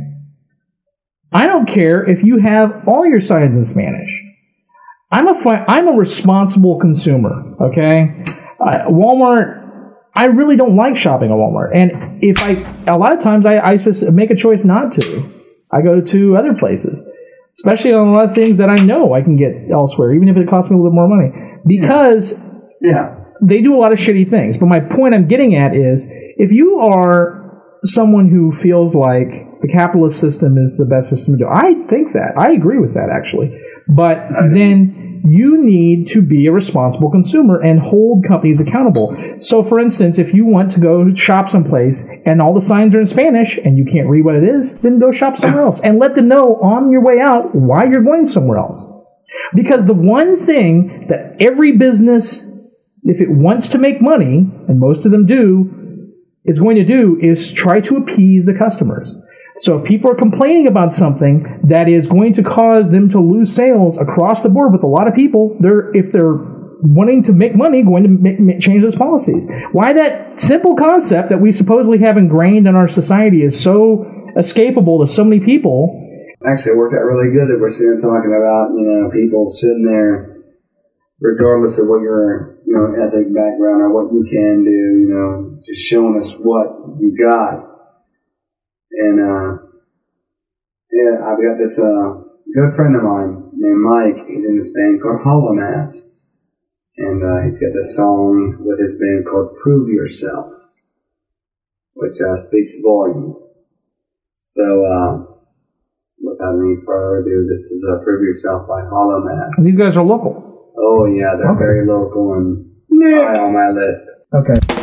I don't care if you have all your signs in Spanish. I'm a responsible consumer, okay? Walmart, I really don't like shopping at Walmart, and a lot of times I make a choice not to. I go to other places. Especially on a lot of things that I know I can get elsewhere, even if it costs me a little bit more money. Because they do a lot of shitty things. But my point I'm getting at is, if you are someone who feels like the capitalist system is the best system to do, I think that. I agree with that, actually. But then you need to be a responsible consumer and hold companies accountable. So, for instance, if you want to go shop someplace and all the signs are in Spanish and you can't read what it is, then go shop somewhere else and let them know on your way out why you're going somewhere else. Because the one thing that every business, if it wants to make money, and most of them do, is going to do is try to appease the customers. So if people are complaining about something that is going to cause them to lose sales across the board with a lot of people, if they're wanting to make money, going to change those policies. Why that simple concept that we supposedly have ingrained in our society is so escapable to so many people. Actually, it worked out really good that we're sitting talking about, people sitting there, regardless of what your, ethnic background or what you can do, just showing us what you got. And, I've got this, good friend of mine named Mike. He's in this band called Hollow Mass. And, he's got this song with his band called Prove Yourself, which, speaks volumes. So, without any further ado, this is, Prove Yourself by Hollow Mass. And these guys are local. Oh, yeah, they're very local and high on my list. Okay.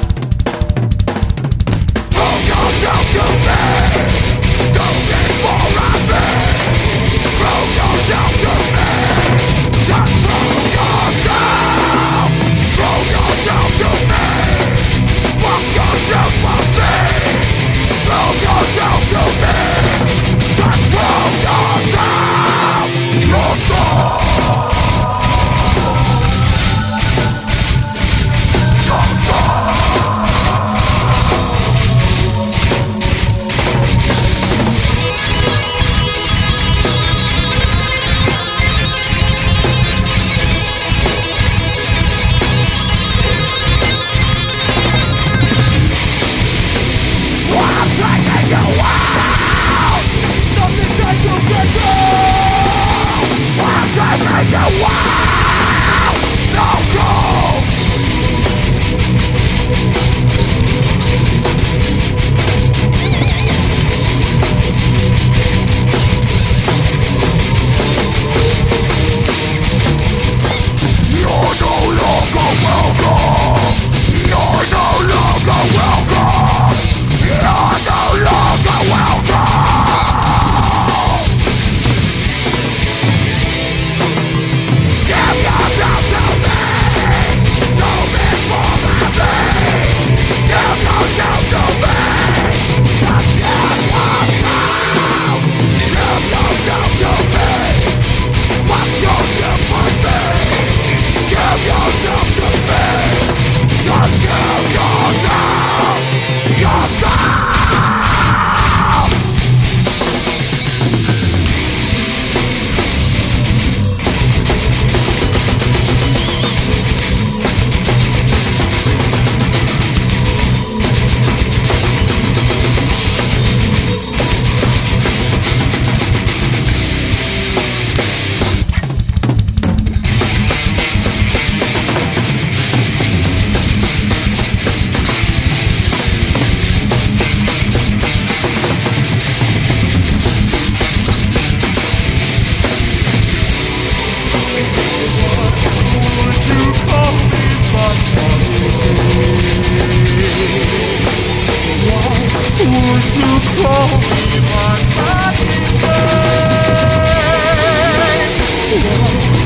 Give yourself to me.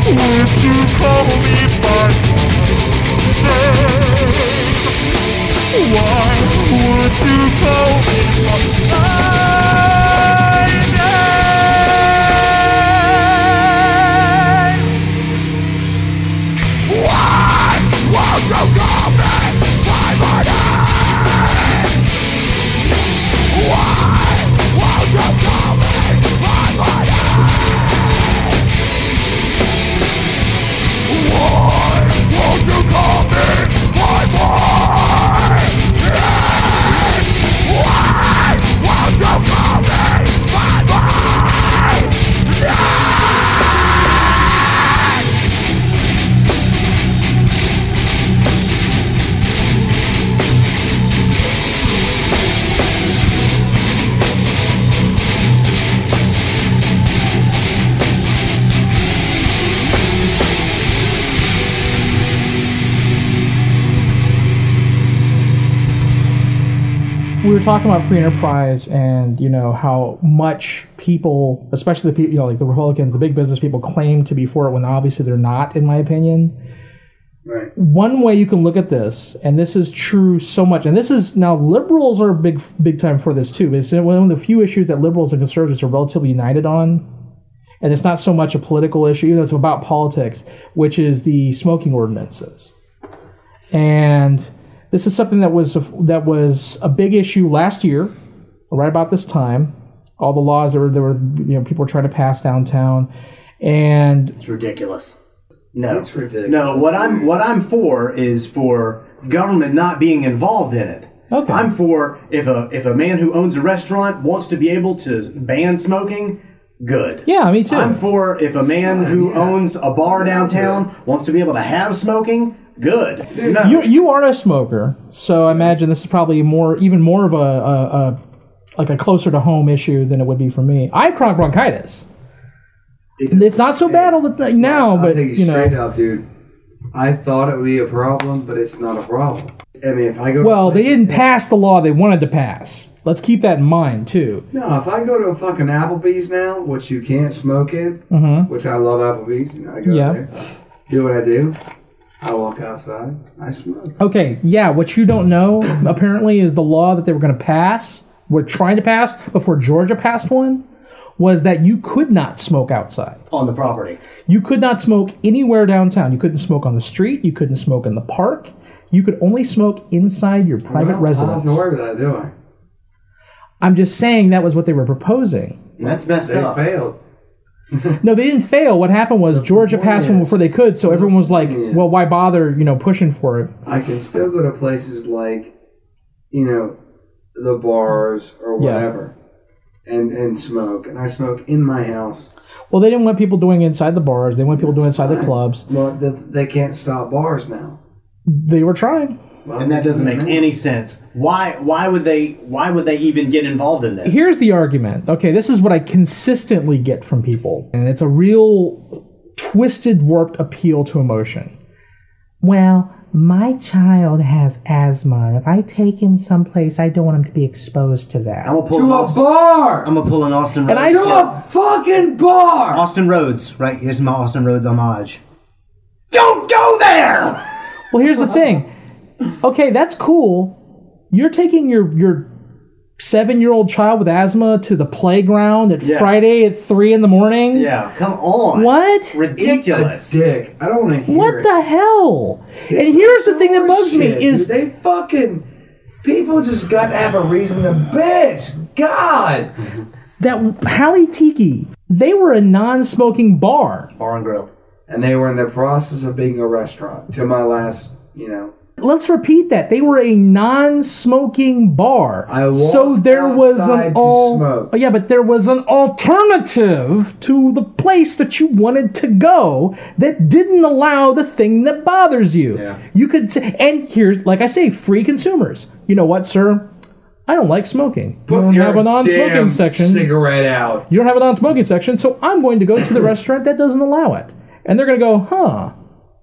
Would you call me by name? Why would you call me by name? Why won't you call me by my name? Why won't you call me by my name? Why won't you call me by my name? Why won't you call me by my name? We were talking about free enterprise and, you know, how much people, especially the people, you know, like the Republicans, the big business people, claim to be for it when obviously they're not, in my opinion. Right. One way you can look at this, and this is true so much, and this is, now liberals are big time for this too, but it's one of the few issues that liberals and conservatives are relatively united on, and it's not so much a political issue, even though it's about politics, which is the smoking ordinances. And this is something that was a big issue last year, right about this time. All the laws that were you know, people were trying to pass downtown, and it's ridiculous. No, It's ridiculous. No, what I'm for is for government not being involved in it. Okay. I'm for if a man who owns a restaurant wants to be able to ban smoking, good. Yeah, me too. I'm for if a man who owns a bar downtown wants to be able to have smoking, good. No. You are a smoker, so I imagine this is probably even more of a closer to home issue than it would be for me. I have chronic bronchitis. It's not so bad all the now, I'll but take you straight up, dude. I thought it would be a problem, but it's not a problem. I mean, if I go well, they didn't pass the law they wanted to pass. Let's keep that in mind too. No, if I go to a fucking Applebee's now, which you can't smoke in, which I love Applebee's, you know, I go there, do what I do. I walk outside, I smoke. Okay, yeah, what you don't know, apparently, is the law that they were going to pass, were trying to pass, before Georgia passed one, was that you could not smoke outside. On the property. You could not smoke anywhere downtown. You couldn't smoke on the street. You couldn't smoke in the park. You could only smoke inside your private residence. I don't have to worry about that, do I? I'm just saying that was what they were proposing. That's messed up. They failed. No, they didn't fail. What happened was Georgia passed one before they could, so everyone was like, well, why bother, you know, pushing for it? I can still go to places like, you know, the bars or whatever and smoke. And I smoke in my house. Well, they didn't want people doing it inside the bars. They want people doing it inside the clubs. Well, they can't stop bars now. They were trying. And that doesn't make any sense. Why would they even get involved in this? Here's the argument. Okay, this is what I consistently get from people, and it's a real twisted, warped appeal to emotion. Well, my child has asthma, and if I take him someplace, I don't want him to be exposed to that. I'm gonna pull To a bar! I'm gonna pull an Austin Rhodes. And To a fucking bar! Austin Rhodes, right? Here's my Austin Rhodes homage. Don't go there! Well, here's the thing. Okay, that's cool. You're taking your 7-year-old child with asthma to the playground at Friday at 3 in the morning? Yeah, come on. What? Ridiculous. Eat a dick. I don't want to hear What it. the hell? It's And here's the thing that bugs me shit, is dude. They fucking... People just got to have a reason to bitch. God! that Hallie Tiki, they were a non-smoking bar. Bar and grill. And they were in the process of being a restaurant. To my last, you know... Let's repeat that. They were a non-smoking bar. So there was an smoke. yeah, but there was an alternative to the place that you wanted to go that didn't allow the thing that bothers you. Yeah. You could say, and here's, like I say, free consumers. You know what, sir? I don't like smoking. You don't have a non-smoking section. Cigarette out. You don't have a non-smoking section, so I'm going to go to the restaurant that doesn't allow it. And they're going to go, huh,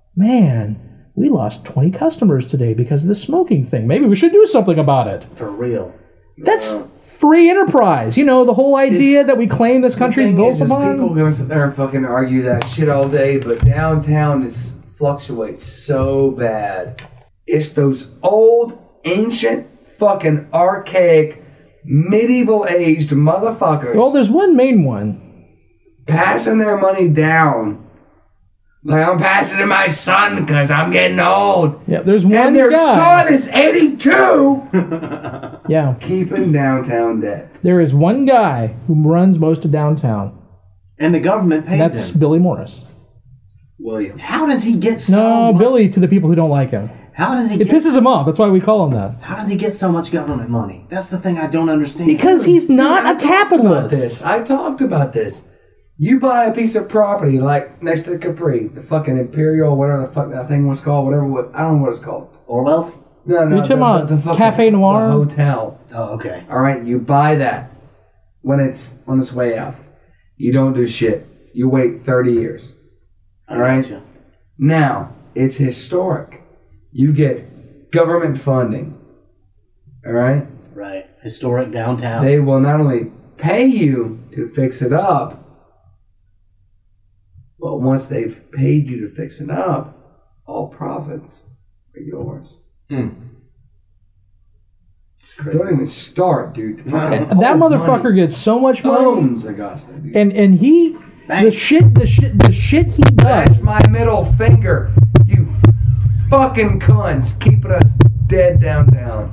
man, we lost 20 customers today because of the smoking thing. Maybe we should do something about it. For real. That's free enterprise. You know, the whole idea that we claim this country's built upon. People are going to sit there and fucking argue that shit all day, but downtown just fluctuates so bad. It's those old, ancient, fucking archaic, medieval-aged motherfuckers. Well, there's one main one. Passing their money down. Like, I'm passing to my son because I'm getting old. Yeah, there's one And their guy. son is 82. Yeah. Keeping downtown dead. There is one guy who runs most of downtown. And the government pays That's him. Billy Morris. William. How does he get so No, much? Billy to the people who don't like him. How does he It pisses him off. That's why we call him that. How does he get so much government money? That's the thing I don't understand. Because he's not a capitalist. I talked about this. You buy a piece of property like next to the Capri, the fucking Imperial, whatever the fuck that thing was called, whatever it was, I don't know what it's called. Orwell's? No, You talking about fucking- Cafe Noir? The hotel. Oh, okay. All right, you buy that when it's on its way out. You don't do shit. You wait 30 years. All right? Gotcha. Now, it's historic. You get government funding. All right? Right. Historic downtown. They will not only pay you to fix it up, but once they've paid you to fix it up, all profits are yours. Don't even start, dude. And that motherfucker gets so much money. Owns Augusta, dude. And he the shit he does. That's my middle finger. You fucking cunts keeping us dead downtown.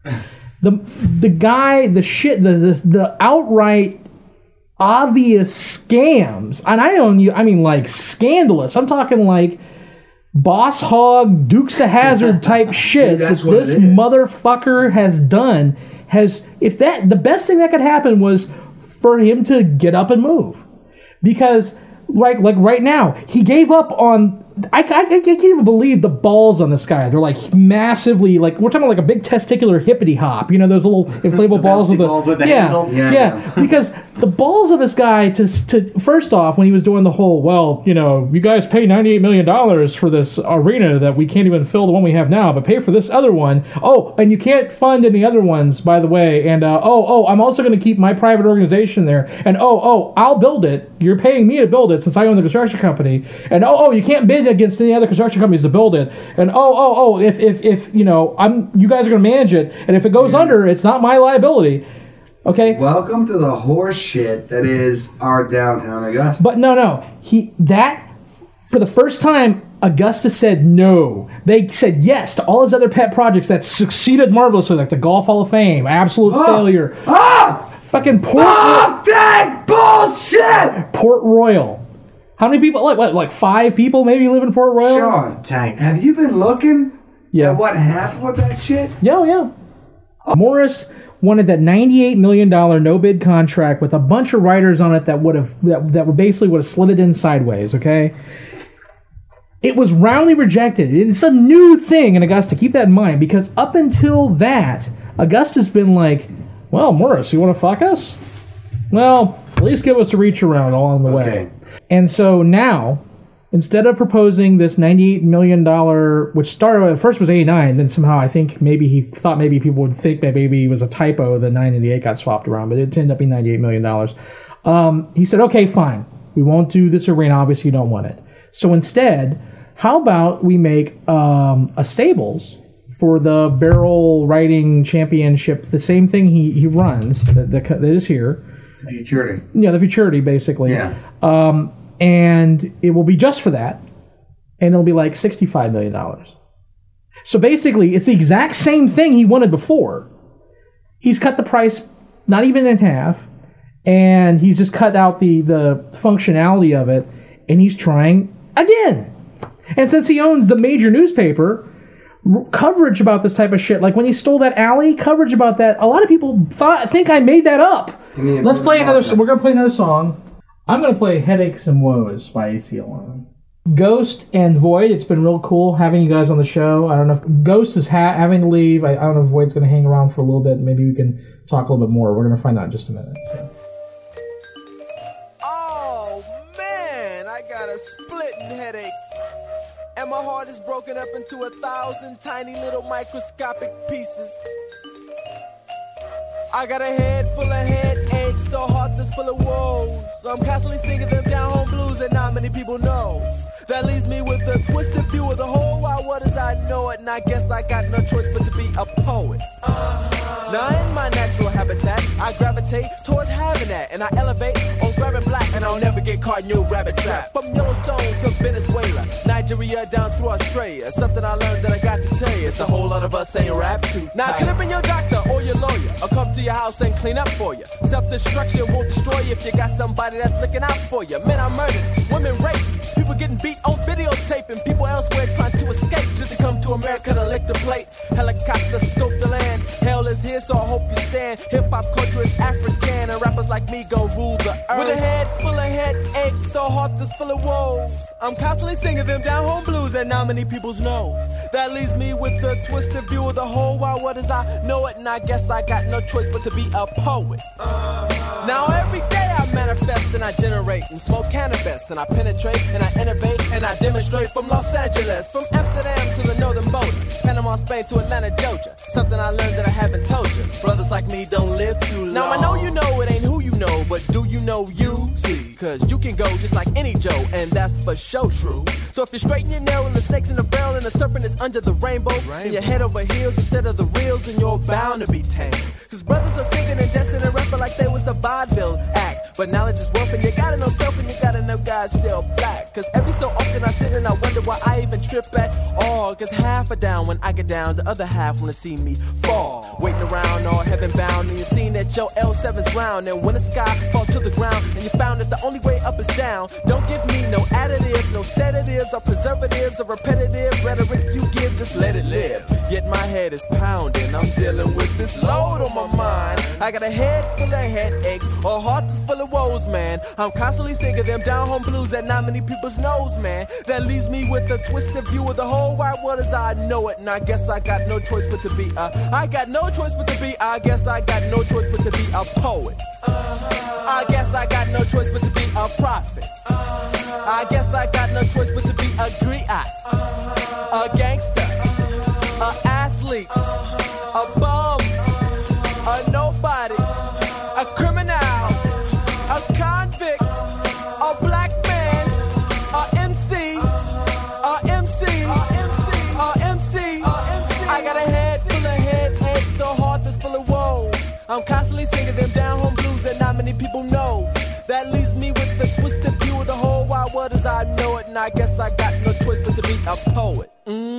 The guy, the outright obvious scams, and I mean like scandalous. I'm talking like Boss Hog, Dukes of Hazzard type shit that that's what this it is. motherfucker has done. The best thing that could happen was for him to get up and move, because like right now he gave up on. I can't even believe the balls on this guy. They're like massively, like we're talking like a big testicular hippity hop. You know those little inflatable balls with the handle? Yeah. Because the balls of this guy to first off, when he was doing the whole, well, you know, you guys pay $98 million for this arena that we can't even fill the one we have now, but pay for this other one. Oh, and you can't fund any other ones, by the way. And I'm also going to keep my private organization there. And I'll build it. You're paying me to build it since I own the construction company. And you can't bid against any other construction companies to build it. And if you know, you guys are going to manage it. And if it goes under, it's not my liability. Okay. Welcome to the horse shit that is our downtown Augusta. But no. For the first time, Augusta said no. They said yes to all his other pet projects that succeeded marvelously, like the Golf Hall of Fame, absolute failure. Fucking that bullshit! Port Royal. How many people? Like 5 people maybe live in Port Royal? Sean, Tanked. have you been looking Yeah. at what happened with that shit? Yeah. Morris wanted that $98 million no bid contract with a bunch of writers on it that would have slid it in sideways. Okay. It was roundly rejected. It's a new thing in Augusta. Keep that in mind, because up until that, Augusta's been like, well, Morris, you want to fuck us? Well, at least give us a reach around along the way. And so now, instead of proposing this $98 million, which started at first was 89, then somehow I think maybe he thought maybe people would think that maybe it was a typo, the 9 and the 8 got swapped around, but it ended up being $98 million. He said, okay, fine. We won't do this arena. Obviously, you don't want it. So instead, how about we make a stables for the barrel riding championship, the same thing he runs that is here. Futurity. Yeah, the Futurity, basically. Yeah. And it will be just for that, and it'll be like $65 million. So basically, it's the exact same thing he wanted before. He's cut the price not even in half, and he's just cut out the functionality of it, and he's trying again. And since he owns the major newspaper, coverage about this type of shit, like when he stole that alley, coverage about that, a lot of people think I made that up. Let's play another. We're gonna play another song. I'm gonna play "Headaches and Woes" by ACLR. Ghost and Void. It's been real cool having you guys on the show. I don't know if Ghost is having to leave. I don't know if Void's gonna hang around for a little bit. Maybe we can talk a little bit more. We're gonna find out in just a minute. So. Oh man, I got a splitting headache. And my heart is broken up into 1,000 tiny little microscopic pieces. I got a head full of headaches, so heart that's full of woes. I'm constantly singing them down home blues that not many people know. That leaves me with a twisted view of the whole wide world as I know it, and I guess I got no choice but to be a poet. Now in my natural habitat, I gravitate towards having that, and I elevate on grabbing black, and I'll never get caught in your rabbit trap. From Yellowstone to Venezuela, Nigeria down through Australia, something I learned that I got to tell you. It's a whole lot of us ain't rap too tight. Now I could have been your doctor or your lawyer, or come to your house and clean up for you. Self-destruction won't destroy you if you got somebody that's looking out for you. Men are murdered, women raped, people getting beat on videotape, and people elsewhere trying to escape just to come to America to lick the plate. Helicopters scope the land. Hell is here, so I hope you stand. Hip-hop culture is African, and rappers like me gon' rule the earth. With a head full of headaches, so heart that's full of woes. I'm constantly singing them down home blues that not many people's know. That leaves me with a twisted view of the whole wide world as I know it, and I guess I got no choice but to be a poet. Now every day I manifest and I generate and smoke cannabis, and I penetrate and I innovate and I demonstrate from Los Angeles, from Amsterdam to the northern border, Panama, Spain to Atlanta, Georgia. Something I learned that I haven't told you. Brothers like me don't live too long. Now I know you know it ain't who you know, but do you know you? See, cause you can go just like any Joe, and that's for sure true. So if you straighten your nail and the snake's in the barrel and the serpent is under the rainbow, and you're head over heels instead of the reels, and you're bound to be tamed. Cause brothers are singing and dancing and rapping like they was a vaudeville act. But knowledge is wealth, and you gotta know self, and you gotta know God's still black. Cause every so often I sit and I wonder why I even trip at all. Cause half are down when I get down, the other half wanna see me fall. Waiting around all heaven bound, and you're seeing that your L7's round. And when the sky falls to the ground, and you found that the only way up is down, don't give me no additives, no sedatives, or preservatives, or repetitive rhetoric you give, just let it live. Yet my head is pounding, I'm dealing with this load on my mind. I got a head full of headaches, a heart that's full of woes, man. I'm constantly singing them down home blues that not many people's knows, man. That leaves me with a twisted view of the whole wide world as I know it, and I guess I got no choice but to be I guess I got no choice but to be a poet. I guess I got no choice but to be a prophet. I guess I got no choice but to be a griot, a gangster, a athlete, a bum, a nobody, a criminal, a convict, a black man, a MC, a MC, a MC. I got a head full of headaches, so heart that's full of woes. I'm constantly singing them down home blues that not many people know. That leaves me with the twisted view of the whole wide world as I know it, and I guess I got no choice but to be a poet.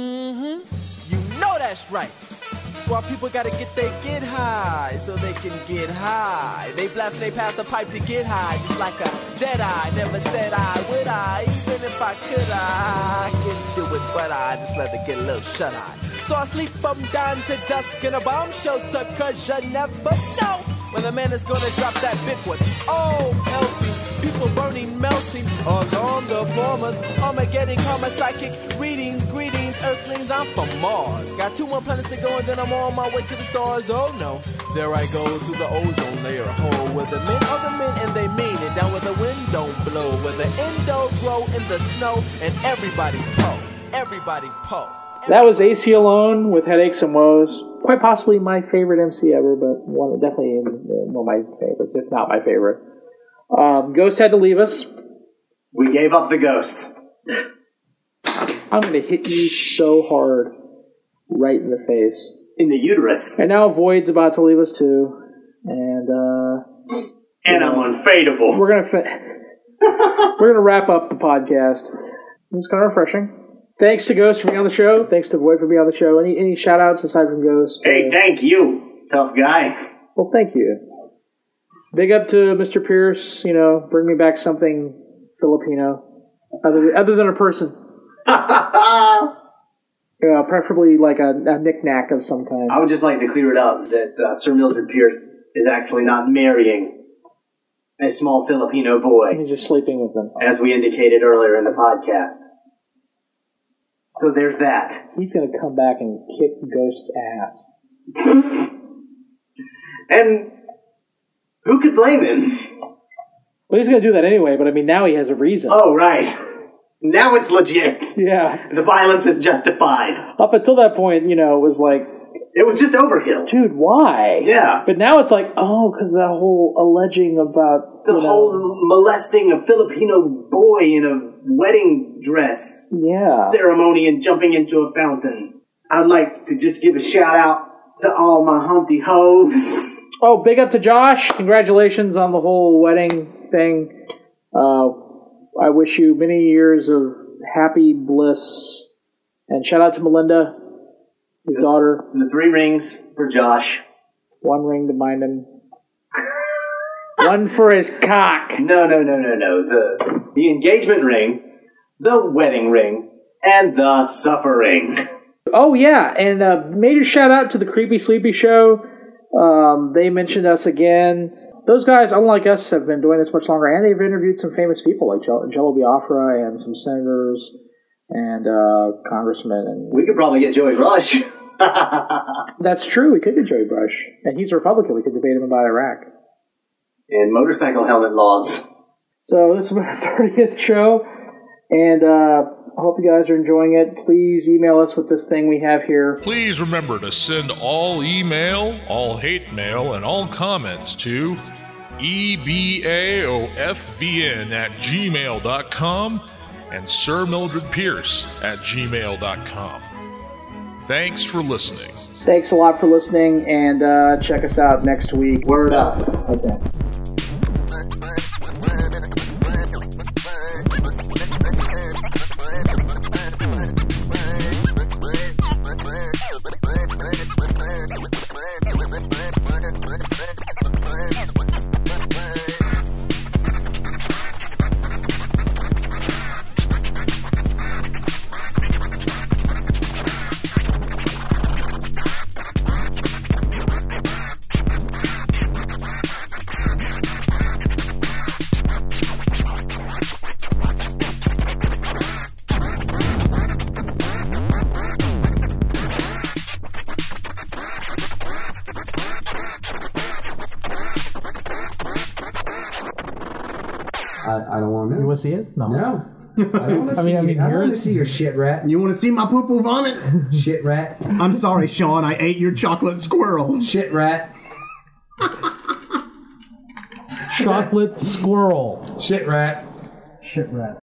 You know that's right. Why people gotta get high so they can get high. They blast and they pass the pipe to get high, just like a Jedi. Never said I would I, even if I could I can do it, but I just rather get a little shut eye. So I sleep from dawn to dusk in a bomb shelter, cause you never know when the man is gonna drop that big one. Oh, healthy, people burning, melting, along the formers. Armageddon, karma, psychic, readings, greetings, earthlings, I'm from Mars. Got 2 more planets to go and then I'm on my way to the stars. Oh no, there I go through the ozone layer hole where the men are the men and they mean it. Down where the wind don't blow, where the endo grow in the snow, and everybody po. That was AC Alone with Headaches and Woes. Quite possibly my favorite MC ever, but definitely one of my favorites, if not my favorite. Ghost had to leave us. We gave up the ghost. I'm going to hit you so hard right in the face. In the uterus. And now Void's about to leave us too. And I'm unfadable. We're gonna wrap up the podcast. It was kind of refreshing. Thanks to Ghost for being on the show. Thanks to Void for being on the show. Any shout outs aside from Ghost? Hey, thank you, tough guy. Well, thank you. Big up to Mr. Pierce. Bring me back something Filipino, other than a person. Preferably like a knick-knack of some kind. I would just like to clear it up that Sir Mildred Pierce is actually not marrying a small Filipino boy. He's just sleeping with them. As we indicated earlier in the podcast. So there's that. He's going to come back and kick Ghost's ass. And who could blame him? Well, he's going to do that anyway, but now he has a reason. Oh, right. Now it's legit. Yeah. The violence is justified. Up until that point, it was like, It was just overkill. Dude, why? Yeah. But now it's like, because that whole alleging about... The whole molesting a Filipino boy in a wedding dress ceremony and jumping into a fountain. I'd like to just give a shout out to all my Humpty hoes. Oh, big up to Josh. Congratulations on the whole wedding thing. I wish you many years of happy bliss. And shout out to Melinda, his daughter. The 3 rings for Josh. 1 ring to bind him. 1 for his cock. No. The engagement ring, the wedding ring, and the suffering. Oh, yeah. And major shout out to the Creepy Sleepy Show. They mentioned us again. Those guys, unlike us, have been doing this much longer, and they've interviewed some famous people like Jello Biafra and some senators and congressmen. And we could probably get Joey Brush. That's true. We could get Joey Brush. And he's a Republican. We could debate him about Iraq. And motorcycle helmet laws. So this is our 30th show, and I hope you guys are enjoying it. Please email us with this thing we have here. Please remember to send all email, all hate mail, and all comments to ebaofvn@gmail.com and SirMildredPierce@gmail.com. Thanks for listening. Thanks a lot for listening, and check us out next week. Word up. Okay. I don't want to know. You want to see it? No. I don't want to see. I don't want to see your shit rat. You want to see my poo poo vomit? Shit rat. I'm sorry, Sean. I ate your chocolate squirrel. Shit rat. Chocolate squirrel. Shit rat. Shit rat.